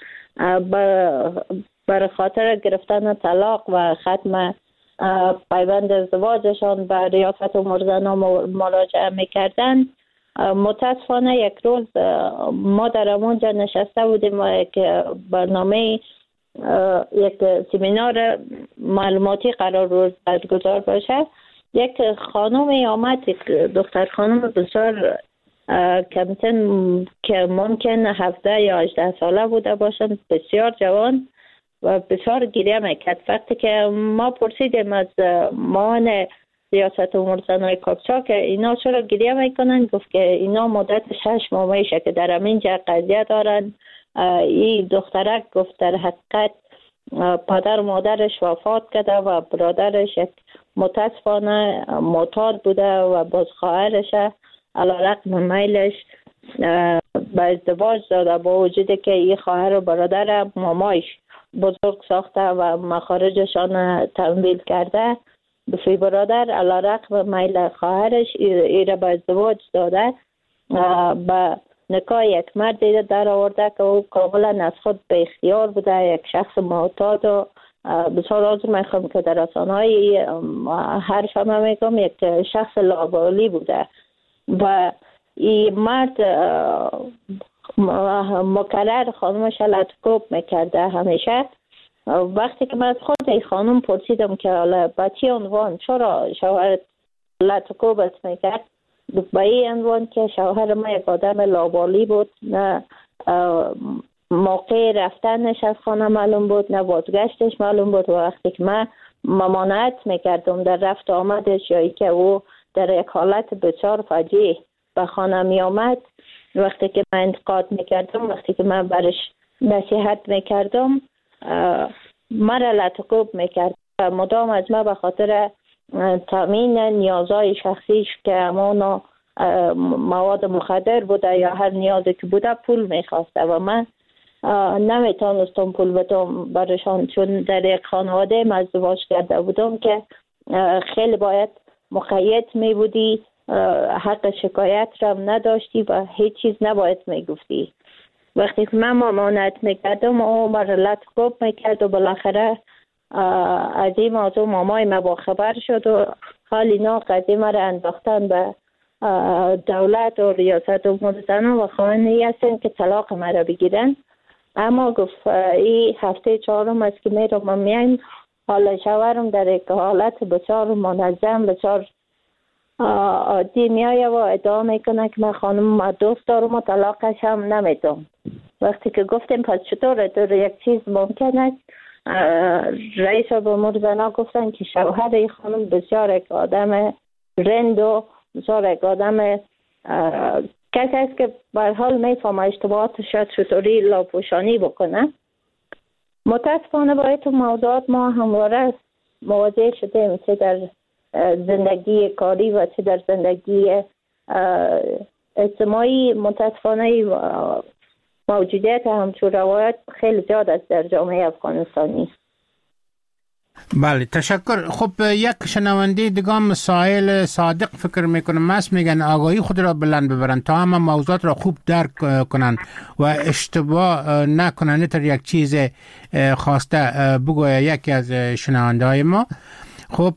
بر خاطر گرفتن طلاق و ختم پیوند ازدواجشان به ریاست امور زنا مراجعه میکردن. متاسفانه یک روز ما در همونجا نشسته بودیم و یک برنامه یک سمینار معلوماتی قرار روز برگزار باشه. یک خانومی آمد، یک دختر خانم بسیار کمتن که ممکن هفده یا هجده ساله بوده باشن، بسیار جوان و بسیار گریه میکرد. وقتی که ما پرسیدیم از معاون ریاست امور زنای کاکچا که اینا چرا گریه میکنن، گفت که اینا مدت شش ماه میشه که در همینجا قضیه دارن. این دخترک گفت در حقیقت پدر و مادرش وفات کرده و برادرش یک متاسفانه معتاد بوده و باز خواهرش علیرغم میلش به ازدواج داده، با وجودی که این خواهر و برادر مامایش بزرگ ساخته و مخارجشان تمویل کرده، بسی برادر علیرغم میل خواهرش ایره به ازدواج داده، به نکاح یک مرد در آورده که او کاملا از خود به اختیار بوده، یک شخص معتاد و بسیار آزو میخوام که در رسانه‌های حرف هم میگم یک شخص لابالی بوده و این مرد مکرر خانمش لطکوب میکرده همیشه. وقتی که من از خود این خانم پرسیدم که حالا با چی عنوان چرا شوهرت لطکوبت میکرد، با این عنوان که شوهر ما یک آدم لابالی بود، نه موقع رفتنش از خانه معلوم بود نه بازگشتش معلوم بود. و وقتی که من ممانعت میکردم در رفت آمدش یا ای که او در یک حالت بسیار فجیع به خانه می آمد، وقتی که من انتقاد میکردم، وقتی که من برش نصیحت میکردم، مرا لطکوب میکرد و مدام از من به خاطر تامین نیازهای شخصیش که همانا مواد مخدر بوده یا هر نیازی که بوده پول میخواسته و من نمیتونستم پول بدم برشان، چون در یک خانواده ازدواج کرده بودم که خیلی باید مقید می بودی، حق شکایت را نداشتی و هیچ چیز نباید میگفتی. وقتی که من ممانعت میکردم او مرا لطکوب میکرد و بالاخره از این موضوع مامای ما با خبر شد و حال اینا قضیه مرا انداختن به دولت و ریاست امور زنان و خواهانی هستن که طلاق مرا بگیرن. اما گفت این هفته چهارم است که میرم و میایم، حالا شوهرم در یک حالت بسیار منظم بسیار عادی میایه و ادعا میکنه که من خانم دوست دارم و طلاقش هم نمیدم. وقتی که گفتیم پس چطوره در یک چیز ممکن است، رئیس امور زنان گفتن که شوهر این خانم بسیار یک آدم رند و بسیار یک آدم کسی است که به حال میفهمه اشتباهاتش چطوری لاپوشانی بکنه. متاسفانه با این موضوعات ما همواره مواجه شدیم، چه در زندگی کاری و چه در زندگی اجتماعی. متاسفانه موجودیت همچون روایت خیلی زیاد است در جامعه افغانستانی. بله تشکر. خب یک شنونده دیگه مسائل صادق فکر میکنم ماست میگن آگاهی خود را بلند ببرن تا همه موضوعات را خوب درک کنن و اشتباه نکنن تا یک چیز خواسته بگوید یکی از شنونده های ما. خب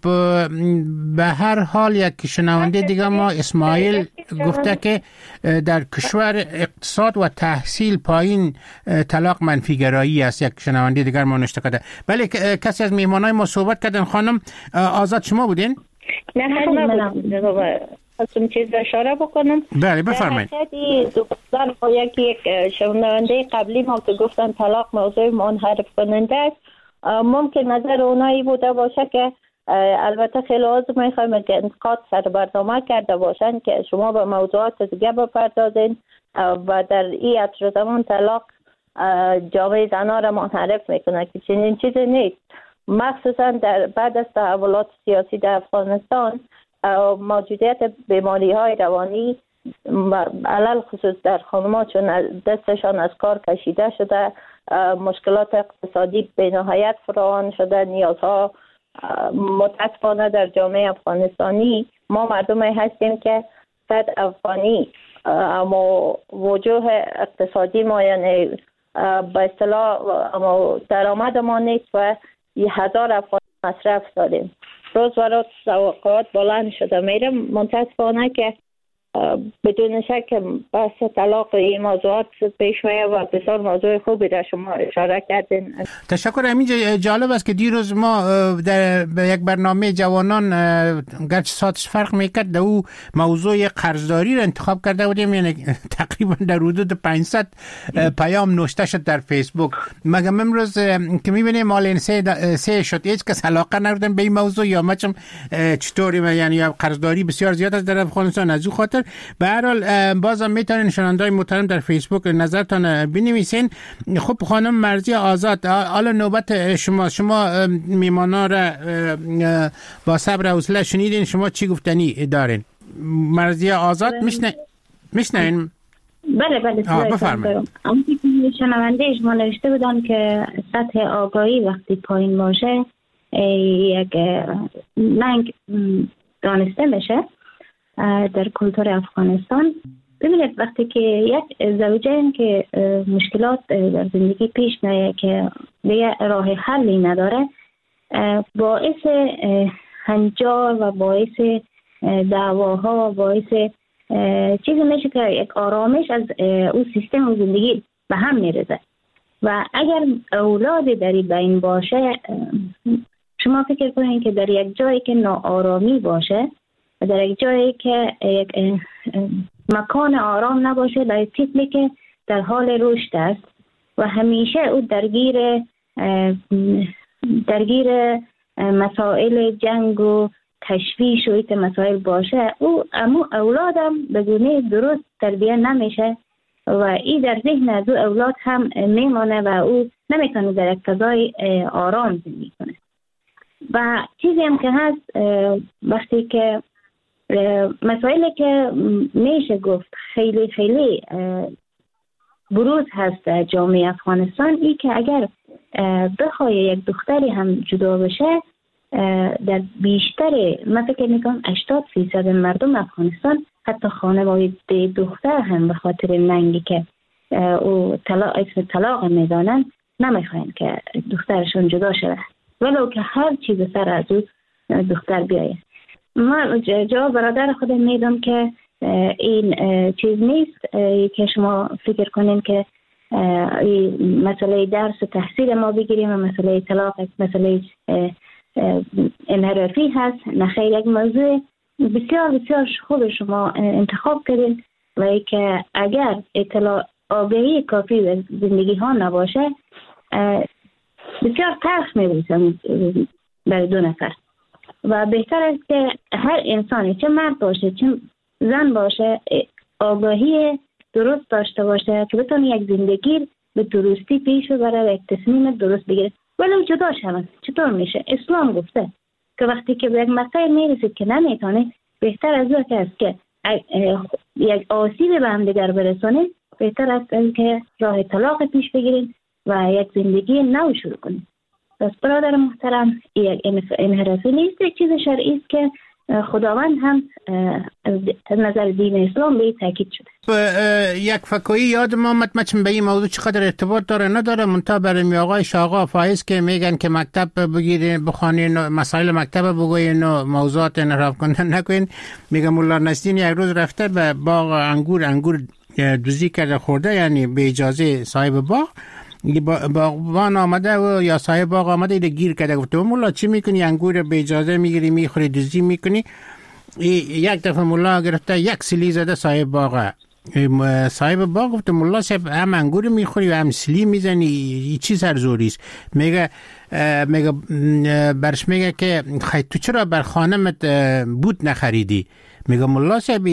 به هر حال یک شنونده دیگه ما اسماعیل گفته که در کشور اقتصاد و تحصیل پایین طلاق منفی گرایی است. یک شنونده دیگر ما نشته کرده. بله کسی از میهمانای ما صحبت کردن. خانم آزاد شما بودین؟ نه هر نبودم. خواستم چیز اشاره بکنم. بله بفرمایید. دوستان با یکی یک شنونده قبلی ما که گفتن طلاق موضوع منحرف کننده است، ممکن نظر اونایی بوده باشه که البته خیلی از میخوایم که انتقاد سر برنامه کرده باشن که شما به موضوعات دیگه بپردازین و در این عصر زمان طلاق جامعه زنها را منحرف میکنه که چنین چیزی نیست. مخصوصا در بعد از تحولات سیاسی در افغانستان موجودیت بیماری های روانی علل خصوص در خانم‌ها چون دستشان از کار کشیده شده، مشکلات اقتصادی به نهایت فراوان شده، نیازها متاسفانه در جامعه افغانستانی ما مردمی هستیم که صد افغانی اما وجوه اقتصادی ما یعنی به اصطلاح اما درآمد ما نیست و هزار افغانی مصرف داریم. روز و روز توقعات بلند شده میره. متاسفانه که بدون شک بحث طلاق این موضوعات پیش میاد و بسیار موضوع خوبی را شما اشاره کردین. تشکر. همینجا جالب است که دیروز ما در یک برنامه جوانان گرچه ساعتش فرق میکرد در او موضوع قرضداری را انتخاب کرده بودیم، یعنی تقریبا در حدود پانصد پیام نوشته شد در فیسبوک. مگم امروز که میبینیم مال سه سه شد هیچ کس علاقه ندارن به این موضوع یا مچم چطوری، یعنی قرضداری بسیار زیاد است در افغانستان. از او خاطر به هر حال بازم میتونین شنوندای محترم در فیسبوک نظرتان بنویسین. خب خانم مرضیه آزاد، حالا نوبت شما شما میمانا را با صبر و حوصله شنیدین، شما چی گفتنی دارین؟ مرضیه آزاد میشنه میشنین؟ بله بله بفرمایید. اما که شنونده شما نوشته بودن که سطح آگاهی وقتی پایین باشه یک ننگ دانسته میشه در کلتور افغانستان. ببینید وقتی که یک زوجین که مشکلات در زندگی پیش میاد که دیگه راه حلی نداره، باعث هنجار و باعث دعواها و باعث چیزی میشه که یک آرامش از اون سیستم و زندگی به هم میرزه. و اگر اولادی در بین باشه، شما فکر کنید که در یک جایی که ناآرامی باشه، در یک جایی که یک مکان آرام نباشه، در طفلی که در حال رشد است و همیشه او درگیر درگیر مسائل جنگ و تشویش و ایت مسائل باشه، او امو اولادم به گونه درست تربیه نمیشه و این در ذهن از او اولاد هم میمانه و او نمیتونه در یک فضای آرام زندگی کنه. و چیزی هم که هست، وقتی که مسائلی که میشه گفت خیلی خیلی بروز هست در جامعه افغانستان، ای که اگر بخواه یک دختری هم جدا بشه، در بیشتر من فکر میکنم هشتاد فیصد مردم افغانستان حتی خانواده دختر هم به خاطر ننگی که او طلاق اسم طلاق میدانن نمیخواین که دخترشون جدا شده، ولو که هر چیز سر از او دختر بیایه. ما جواب برادر خودم میدم که این چیز نیست که شما فکر کنین که مسئله درس و تحصیل ما بگیریم و مسئله طلاق مسئله انحرافی هست. نخیر، یک موضوع بسیار بسیار خوب شما انتخاب کردین و ای که اگر اطلاع آگاهی کافی به زندگی ها نباشه بسیار تلخ میبوسن برای دو نفر و بهتر است که هر انسانی چه مرد باشه چه زن باشه آگاهی درست داشته باشه که بتونه یک زندگی به درستی پیش ببره و یک تصمیم درست بگیره ولو جدا شوند. چطور میشه؟ اسلام گفته که وقتی که به یک مقطع میرسید که نمیتونه، بهتر از او که است که یک آسیب به هم دیگر برسونه، بهتر است که راه طلاق پیش بگیرین و یک زندگی نو شروع کنین. پس برادر محترم، یک انحرافی نیست، یک چیز شرعی است که خداوند هم از نظر دین اسلام به تاکید شده. یک فکویی یاد ما متمچم به این موضوع چقدر ارتباط داره نداره، منتها برای می آقای شاقا فایز که میگن که مکتب بگیرین بخوانین مسائل مکتب بگوین و موضوعات انحراف کردن نکنین. میگم مولا نصرین یک روز رفته به باغ انگور انگور دوزی کرده خورده، یعنی به اجازه صاحب باغ باغبان آمده و یا صاحب باغ آمده ایده گیر کرده. گفته مولا چی میکنی؟ انگور به اجازه میگیری میخوری دوزی میکنی؟ یک دفعه مولا گرفته یک سیلی زده صاحب باغ. صاحب باغ گفته مولا صاحب هم انگور میخوری و هم سیلی میزنی، چی سرزوری است؟ میگه میگه برش میگه که خیلی تو چرا بر خانمت بود نخریدی؟ میگه مولا صاحب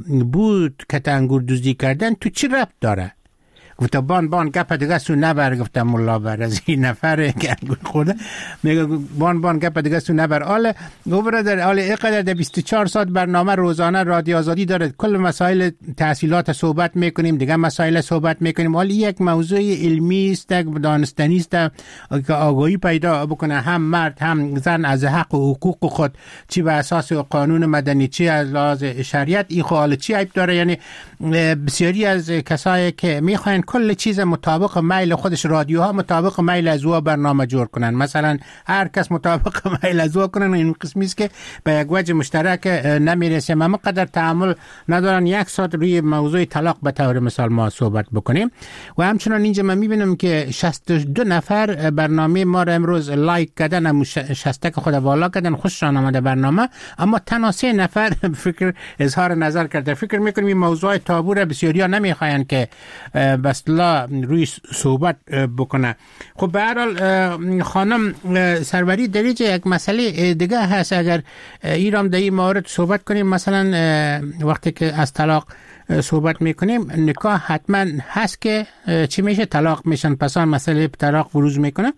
بود که انگور دوزی کردن تو چی ربط داره؟ گفته بان بان گپ دیگه سو نبر. گفتم مولا بر از این نفره که انگور خورده. میگه بان بان گپ دیگه سو نبر. آله گفت در آله اینقدر در بیست و چهار ساعت برنامه روزانه رادیو آزادی داره، کل مسائل تحصیلات صحبت میکنیم، دیگه مسائل صحبت میکنیم. حالا یک موضوع علمی است، دانستنی است که آگاهی پیدا بکنه هم مرد هم زن از حق و حقوق خود، چی به اساس قانون مدنی چی از لحاظ شریعت این خال چی عیب داره. یعنی بسیاری از کسایی که میخواین کل چیز مطابق میل خودش، رادیوها مطابق میل از او برنامه جور کنن، مثلا هر کس مطابق میل از او کنن، این قسمی است که به یک وجه مشترک نمیرسه. ما قدر تعامل ندارن یک ساعت روی موضوع طلاق به طور مثال ما صحبت بکنیم. و همچنان اینجا من میبینم که شصت و دو نفر برنامه ما را امروز لایک کردن، شصت خود والا کردن، خوششان آمده برنامه، اما تنها سه نفر فکر اظهار نظر کرده. فکر میکنم این موضوع تابو را بسیاریا نمیخواین که بس لا روی صحبت بکنه. خب به هر حال خانم سروری در اینجا یک مسئله دیگه هست، اگر ایرام در این مورد صحبت کنیم، مثلا وقتی که از طلاق صحبت میکنیم، نکاح حتما هست که چی میشه؟ طلاق میشن، پس آن مسئله طلاق بروز میکنه.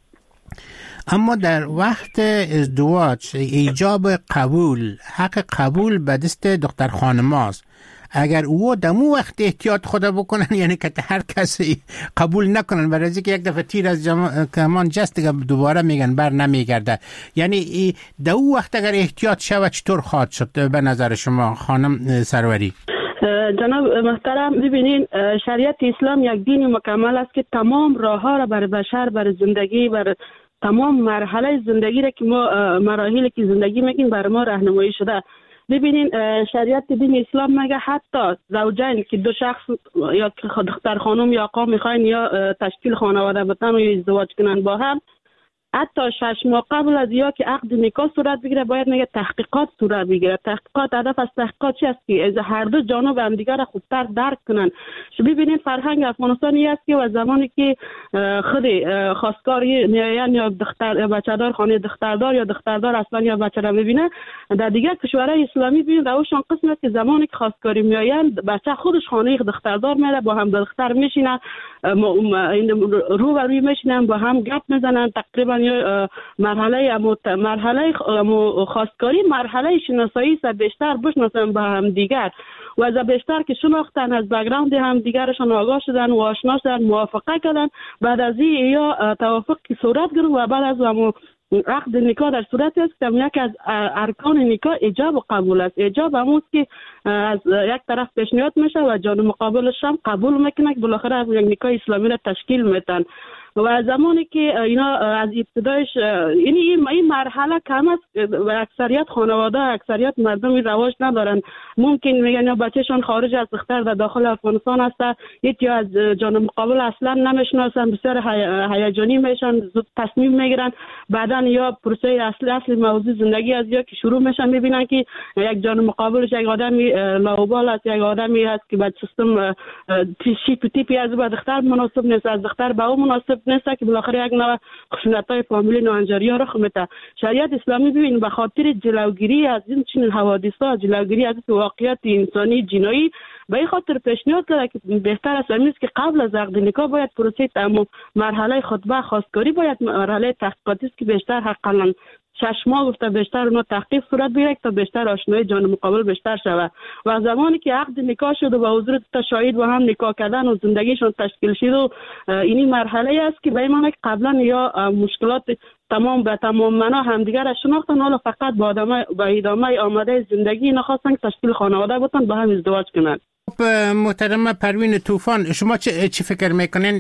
اما در وقت ازدواج ایجاب قبول، حق قبول به دست دختر خانم هاست. اگر او دمو وقت احتیاط خدا بکنن، یعنی که هر کسی قبول نکنن، برای اینکه یک دفعه تیر از کمان جست دیگه دوباره میگن بر نمیگرده، یعنی دو وقت اگر احتیاط شود چطور خواهد شد به نظر شما خانم سروری؟ جناب محترم، ببینین شریعت اسلام یک دین مکمل است که تمام راه ها را برای بشر، برای زندگی، برای تمام مرحله زندگی را که ما مراحلی که زندگی میگیم برای ما راهنمایی شده. ببینین شریعت دین اسلام میگه حتی زوجین که دو شخص یا دختر خانم یا آقا میخواین یا تشکیل خانواده بتن و ازدواج کنن با هم، حتی شش ماه قبل از یا که عقد نکاح صورت بگیره باید میگه تحقیقات صورت بگیره. تحقیقات، هدف از تحقیقات چی است که از هر دو جانب هم دیگر را خوبتر درک کنن. شما ببینید فرهنگ افغانستانی است که و زمانی که خود خواستگاری میاین یا دختر بچه‌دار خانه دختردار یا دختردار اصلا یا بچه را ببینه، در دیگر کشورهای اسلامی ببین روشان قسم است که زمانی که خواستگاری میاین بچه خودش خانه دختردار میره، با هم دختر میشینه، رو به روی میشینن، با هم گپ میزنن. تقریبا مرحله مرحله خواستگاری مرحله شناسایی است، بیشتر بشناسن با هم دیگر و از بیشتر که شناختن، از بک‌گراند هم دیگرشان آگاه شدن و آشنا شدن، موافقه کردن. بعد از این یا توافق که صورت گرفت و بعد از همون عقد نکاح در صورت است که یک از ارکان نکاح ایجاب و قبول است. ایجاب همون که از یک طرف پیشنهاد میشه و جانب مقابلش هم قبول میکنه که بالاخره از یک نکاح اسلامی را تشکیل میدن. و زمانی که اینا از ابتدایش یعنی این مرحله کم است و اکثریت خانواده اکثریت مردم رواج ندارن. ممکن میگن یا بچه‌شان خارج از دختر در داخل افغانستان است، یا از جانب مقابل اصلا نمیشناسن، بسیار هیجانی میشن، زود تصمیم میگیرن. بعدن یا پروسه اصلی اصلی موضوع زندگی از یا که شروع میشن میبینن که یک جانب مقابلش یک آدمی لاوبال است، یک آدمی است که بعد سیستم تیشی تیپی از با دختر مناسب نیست، از دختر به او مناسب نیست، که بالاخره یک نوع خشونت‌های فامیلی ناهنجاری‌ها رخ میده. شریعت اسلامی ببین به خاطر جلوگیری از این چنین حوادث‌ها، جلوگیری از واقعیت انسانی جنایی، به این خاطر پیشنهاد کرده که بهتر است است که قبل از عقد نکاح باید پروسه تمام مرحله خطبه خواستگاری باید مرحله تحقیقاتی است که بیشتر حقاً شش ماه گفته بیشتر اونها تحقیق صورت بگیره تا بیشتر آشنایی جانب مقابل بیشتر شود. و زمانی که عقد نکاح شد و با حضور تا شاهد و هم نکاح کردن و زندگیشون تشکیل شد و اینی مرحله است که به این معنی که قبلا یا مشکلات تمام به تمام معنا همدیگر را شناختن، حالا فقط با ادامه با ادامه آماده زندگی نخواستن که تشکیل خانواده بتن با هم ازدواج کنند. محترم پروین طوفان، شما چه چی فکر میکنین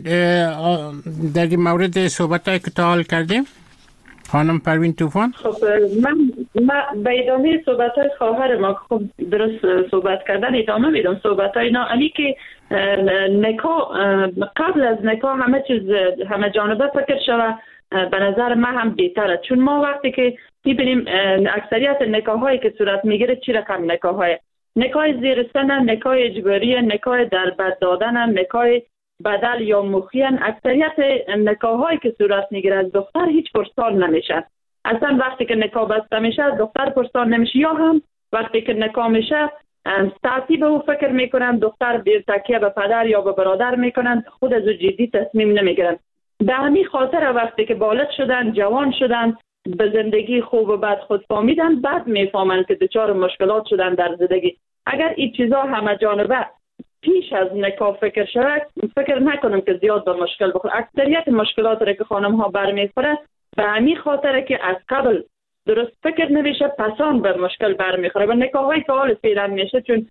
در این مورد صحبتایی که تا حال کردیم؟ خانم پروین طوفان. خب من من به ادامه صحبت‌های خواهر ما خب درست صحبت کردن ادامه میدم صحبت‌های اینا. علی که نکاح قبل از نکاح همه چیز همه جانبه فکر شوه به نظر من هم بهتره، چون ما وقتی که می‌بینیم اکثریت نکاح‌هایی که صورت میگیره چی رقم نکاح‌های نکاح زیر سن، نکاح اجباری، نکاح در بد دادن، نکاح بدل یا مخیان. اکثریت نکاح‌هایی که صورت میگیره از دختر هیچ پرسان نمیشه. اصلا وقتی که نکاح بسته میشه دختر پرسان نمیشه، یا هم وقتی که نکاح میشه ساعتی به او فکر میکنن، دختر بیر تکیه به پدر یا به برادر میکنن، خود از جدی تصمیم نمیگیرن. به همین خاطر وقتی که بالغ شدن، جوان شدن، به زندگی خوب و بد خود فهمیدن، بعد میفهمن که دچار مشکلات شدن در زندگی. اگر این چیزا همه جانبه پیش از نکاح فکر شود، فکر نکنم که زیاد به مشکل بخوره. اکثریت مشکلات را که خانم ها برمیخوره به همین خاطر که از قبل درست فکر نمیشه، پسان به مشکل برمیخوره. و نکاح های که حال فعلا میشه، چون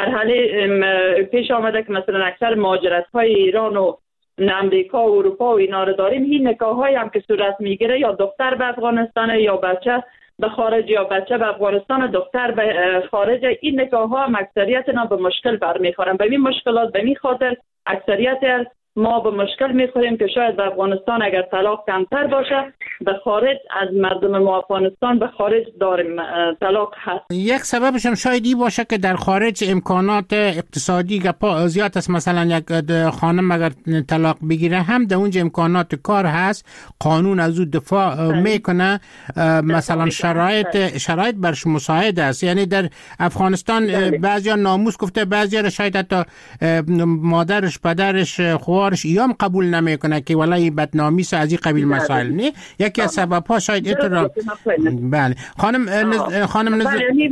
مرحله پیش آمده که مثلا اکثر مهاجرت های ایران و امریکا و اروپا و اینا رو داریم، این نکاح های هم که صورت میگیره یا دختر به افغانستان یا بچه به خارج یا بچه به افغانستان دختر به خارج، این نکاح ها هم اکثریت اینا به مشکل برمیخورن. به این مشکلات به این خاطر اکثریت ما به مشکل میخوریم که شاید به افغانستان اگر طلاق کمتر باشه، به خارج از مردم ما افغانستان به خارج داریم طلاق هست. یک سببش هم شاید این باشه که در خارج امکانات اقتصادی گپا زیاد است. مثلا یک خانم اگر طلاق بگیره هم در اونجا امکانات کار هست، قانون از او دفاع میکنه، مثلا شرایط شرایط برش مساعد است. یعنی در افغانستان بعضیا ناموس گفته، بعضیا شاید حتی مادرش، پدرش، خوارش ایام قبول نمیکنه که ولای بدنامی است از این قبیل مسائل. نه یکی از سبب‌ها شاید اینطور. بله خانم نز... خانم نز...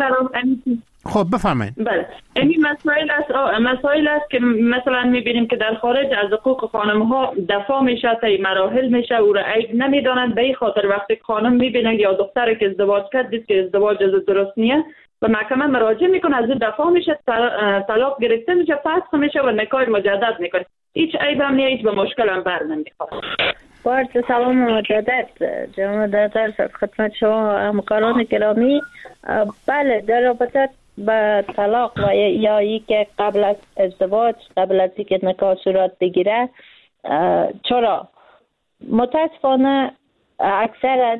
خب بفرمایید. بله این مسائل است مسائل است که مثلا میبینیم که در خارج از حقوق خانم ها دفاع میشه، تا مراحل میشه، او را عیب نمیدانند. به این خاطر وقتی خانم میبینه یا دختری که ازدواج کرد دید که ازدواج درست نیست و محکمه مراجعه میکنه، از دفاع میشه، طلاق گرفته میشه، فسخ میشه و نکاح مجدد میکنه. هیچ عیب هم نیست، هیچ به مشکل هم بر نمیخوره. با عرض سلام مجدد جناب دکتر خدمت شما همکاران گرامی. بله در رابطه با طلاق و یا ای که قبل از ازدواج، قبل از اینکه نکاح صورت بگیره، چرا متاسفانه اکثرا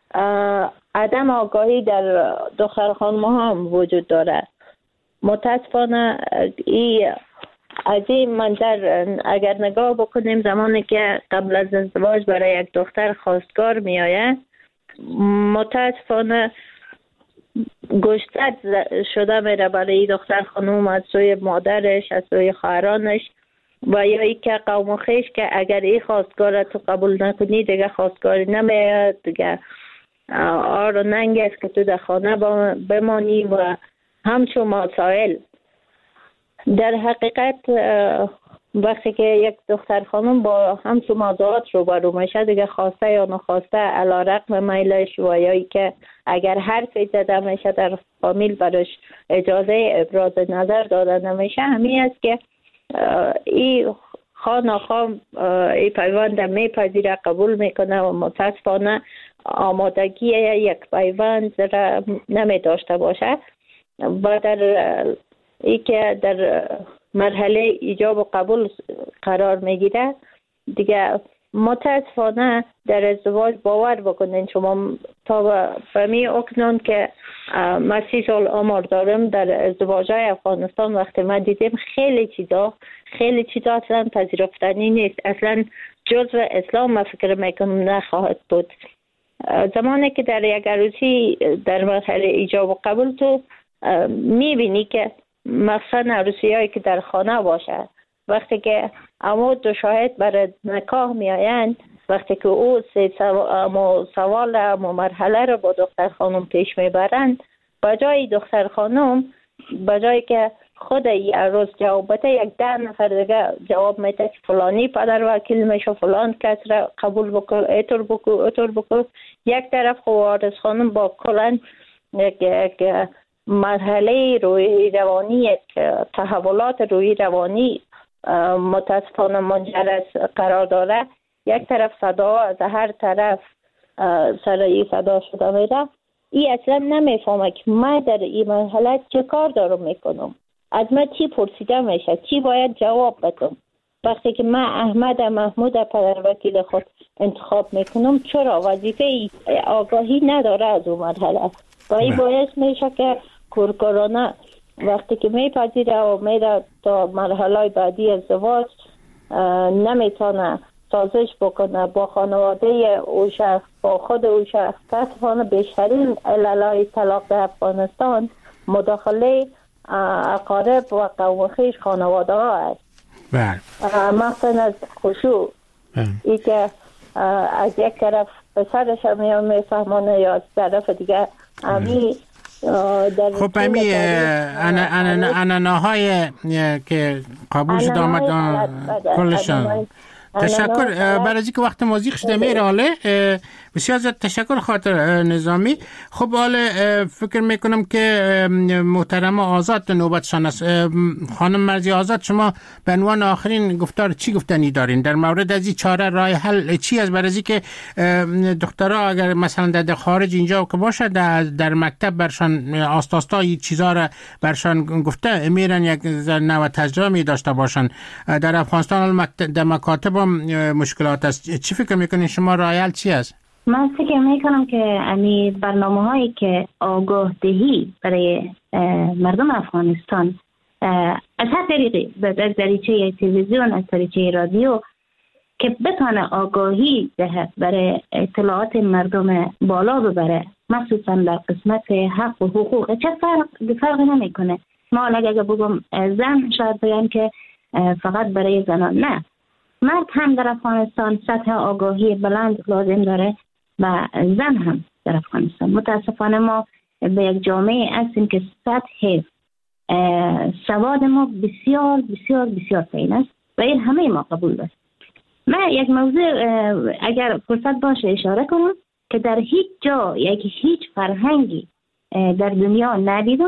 عدم آگاهی در دختر خانم هم وجود داره. متاسفانه ای از این منظر اگر نگاه بکنیم، زمانی که قبل از ازدواج برای یک دختر خواستگار می آید، متاسفانه گوشزد شده میره برای دختر خانم از سوی مادرش، از سوی خواهرانش، و یا ای که قوم خویش که اگر این خواستگار تو قبول نکنی دیگه خواستگاری نمیاد، دیگه آر و ننگ است که تو در خانه بمانی و همچون مسائل. در حقیقت وقتی که یک دختر خانم با همچون موضوعات روبرو میشه، دیگه خواسته یا نخواسته علی رغم میلش و یا ای که اگر حرفی زده میشه در فامیل برش اجازه ابراز نظر داده نمیشه، همین است که این خانخواه این پیوند میپذیره، قبول میکنه و متاسفانه آمادگی یک پیوند را نمی داشته باشه و در ای که در مرحله ایجاب و قبول قرار میگیره، دیگه متاسفانه در ازدواج باور بکنین شما تا فهمی اکنون که من سی سال عمر دارم، در ازدواج های افغانستان وقتی ما دیدیم خیلی چیزا خیلی چیزا اصلا پذیرفتنی نیست، اصلا جزو اسلام ما فکر میکنم نخواهد بود. زمانی که در یک عروسی در مرحله ایجاب و قبول تو میبینی که مثلا عروسی هایی که در خانه باشه، وقتی که اما دو شاهد برای نکاح می آیند، وقتی که او سه سوال اما مرحله رو با دختر خانم پیش می برند، بجای دختر خانم بجای که خود ای عروس جواب بده، یک ده نفر دیگه جواب میده که فلانی پدر وکیل میشه، فلان کس را قبول بکن، ایتور بکن ایتور بکن. یک طرف خوارز خانم با کلن یک, یک مرحله روی روانی، تحولات روی روانی متاسفانه منجر از قرار داره. یک طرف صدا از هر طرف سر این صدا شده میره، ای اصلا نمیفهمه که من در این مرحله چه کار دارم میکنم، از من چی پرسیده میشه، چی باید جواب بدم. وقتی که من احمد محمود پدر وکیل خود انتخاب میکنم، چرا وظیفه آگاهی نداره از اون مرحله و این باعث میشه که کورکورانه وقتی که میپذیره و میره تا مرحله بعدی ازدواج نمیتونه سازش بکنه با خانواده او شخص، با خود او شخص. متاسفانه بیشترین عللای طلاق در افغانستان مداخله اقارب و قوم خویش خانواده ها است. بله. مثلا از خشوع ای که از یک طرف پسرش هم میفهمانه یا از طرف دیگه امی خب امی اناناهای که قبول شده آمد کلشان. تشکر برای اینکه وقت موزیک شده میره. حاله بسیار زیاد تشکر خاطر نظامی. خب حالا فکر میکنم که محترم آزاد نوبتشان است. خانم مرزی آزاد، شما به عنوان آخرین گفتار چی گفتنی دارین در مورد از این چاره راه حل چی است؟ برای اینکه دخترها اگر مثلا در خارج اینجا که باشه در, در مکتب برشان آستاستا این چیزا را برشان گفته میرن، یک نوع تجربه می داشته باشن. در افغانستان در مکاتب هم مشکلات است. چی فکر میکنین شما راه حل چی است؟ من فکر میکنم که امی برنامه هایی که آگاه دهی برای مردم افغانستان از هر طریقی، از طریقه تلویزیون، از طریقه رادیو، که بتانه آگاهی دهد برای اطلاعات مردم بالا ببره، مخصوصا در قسمت حق و حقوق. چه فرق فرق نمیکنه. ما اگر بگم زن، شاید بگم که فقط برای زنان، نه، مرد هم در افغانستان سطح آگاهی بلند لازم داره و زن هم در افغانستان. متاسفانه ما به یک جامعه هستیم که سطح سواد ما بسیار بسیار بسیار پایین است و این همه ما قبول داریم. من یک موضوع اگر فرصت باشه اشاره کنم که در هیچ جا، یک هیچ فرهنگی در دنیا ندیدم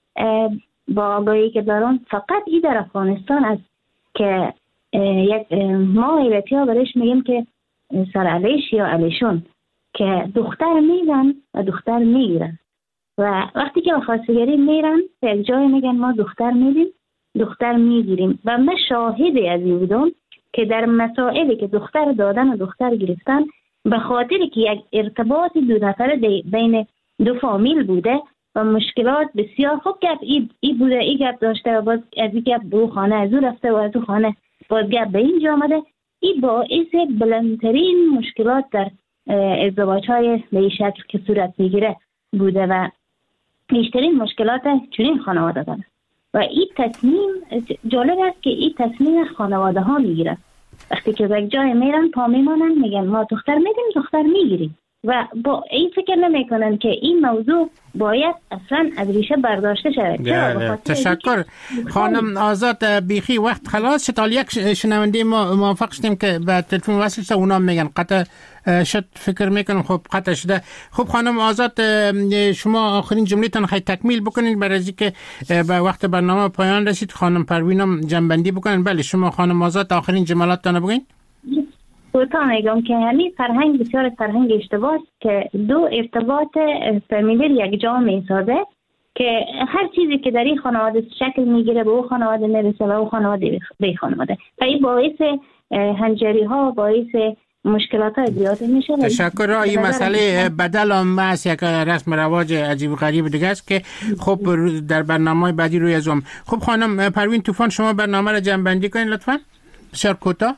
با آگاهی که دارم، فقط این در افغانستان است که یک ما ایرتی ها برش میگیم که سر علیش یا علیشون، که دختر میدن و دختر میگیرن و وقتی که خواستگاری میرن به یک جای میگن ما دختر میدیم، دختر میگیریم. و من شاهدی از این بودم که در مسائلی که دختر دادن و دختر گرفتن به خاطر که یک ارتباط دو نفره بین دو فامیل بوده و مشکلات بسیار خوب گپ ای, ای بوده ای گپ داشته و باز از این گپ به خانه از او رفته و از او خانه باز گپ به اینجا آمده. این باعث بلندترین مشکلات در ازدواج های به این شکل که صورت میگیره بوده و بیشترین مشکلات چنین خانواده داره و این تصمیم جالب است که این تصمیم خانواده ها میگیره. وقتی که یک جای میرن پا میمانن میگن ما دختر میدیم دختر میگیریم و با این فکر نمیکنن که این موضوع باید اصلا از ریشه برداشته شود. تشکر خانم آزاد. بیخی وقت خلاص شد. یک شنونده ما موافق شدیم که به تلفن وصل شد، اونا میگن قطع شد، فکر میکنم خب قطع شده. خب خانم آزاد شما آخرین جمله‌تان خیلی تکمیل بکنید برای اینکه به وقت برنامه پایان رسید. خانم پروینم جنبندی بکنن. بله شما خانم آزاد آخرین جملاتتان بگین. کوتاه میگم که همین فرهنگ بسیار فرهنگ اشتباه است که دو ارتباط فامیلی یک جا میسازه که هر چیزی که در این خانواده شکل میگیره به اون خانواده میرسه و اون خانواده به خانواده و این باعث هنجاری ها باعث مشکلات ها زیاده میشه. تشکر. این مسئله بدل هم است یک رسم رواج عجیب غریب دیگه است که خب در برنامه بعدی روی ازم. خب خانم پروین طوفان شما برنامه را جمع کنید لطفا بسیار کوتاه.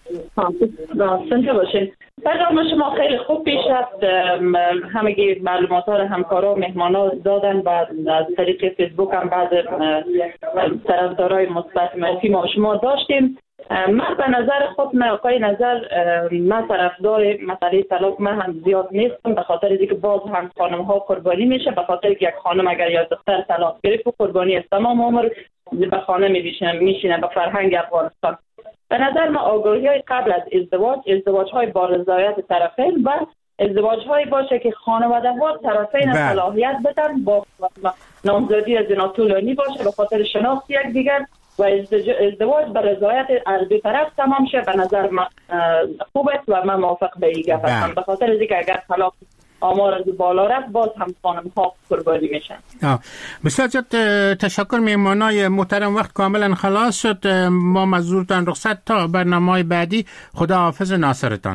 سنجه باشین. برنامه شما خیلی خوب پیش رفت. همگی معلومات ها رو همکارا و مهمان ها دادن و از طریق فیسبوک هم بعض طرفدارای مثبت منفی ما شما داشتیم. من به نظر خود من آقای نظر من طرفدار مسئله طلاق من هم زیاد نیستم، به خاطر اینکه باز هم خانم ها قربانی میشه، به خاطر که یک خانم اگر یا دختر طلاق گرفت و قربانی است تمام عمر به خانه میشینه میشینه به فرهنگ افغانستان. به نظر من آگاهی های قبل از ازدواج، ازدواج های با رضایت طرفین و ازدواج های باشه که خانواده ها طرفین صلاحیت بدن با نامزدی از زنا طولانی باشه به خاطر شناخت یک دیگر و ازدواج به رضایت از دو طرف تمام شه. به نظر من خوب است و من موافق به این گپ هستم، به خاطر اینکه اگر طلاق آمار از بالا رفت باز هم خانم ها قربانی میشن. بسیار زیاد تشکر میهمانای محترم. وقت کاملا خلاص شد. ما مزورتان رخصت تا برنامه بعدی. خدا حافظ ناصرتان.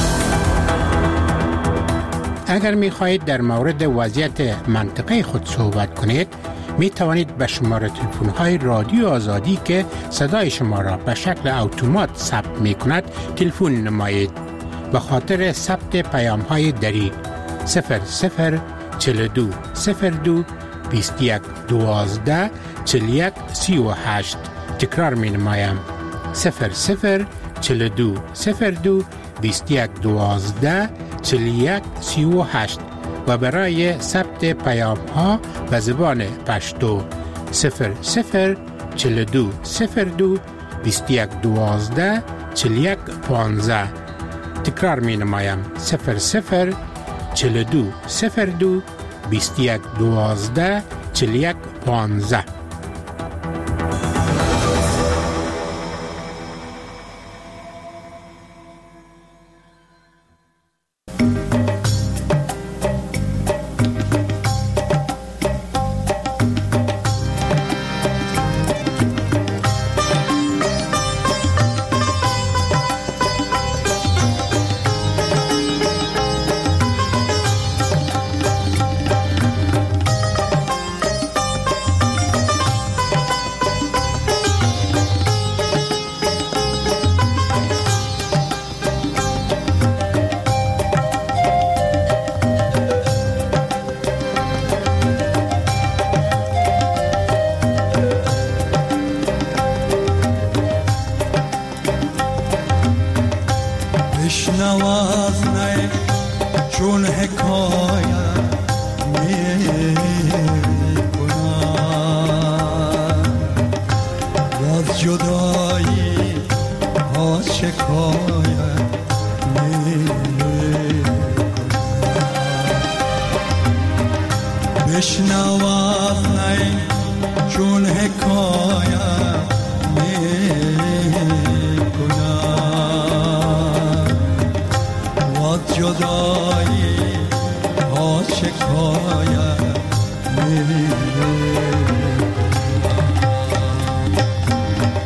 اگر می خواهید در مورد وضعیت منطقه خود صحبت کنید می توانید به شماره تلفن های رادیو آزادی که صدای شما را به شکل اتومات ثبت می کند تلفن نمایید. به خاطر ثبت پیام های دری صفر صفر چهل و دو صفر دو بیست و یک دوازده چهل و یک سی و هشت. تکرار می نمایم صفر صفر چهل و دو صفر دو بیست و یک دوازده چهل و یک سی و هشت و برای ثبت پیام ها به زبان پشتو صفر صفر چهل و دو صفر دو بیست و یک دوازده چهل و یک پانزده. تکرار می نمایم صفر صفر چهل و دو صفر دو بیست و یک دوازده چهل و یک پانزده.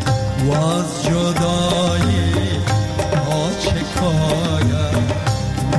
was jodai ha chekaya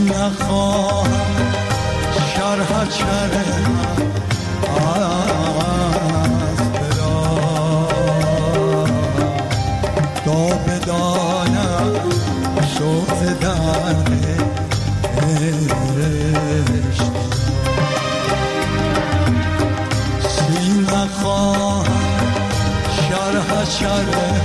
نخواهم شرح شرح از برا تا بدانم شوز درد عشق سی نخواهم شرح شرح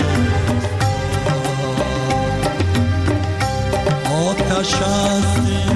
شاستی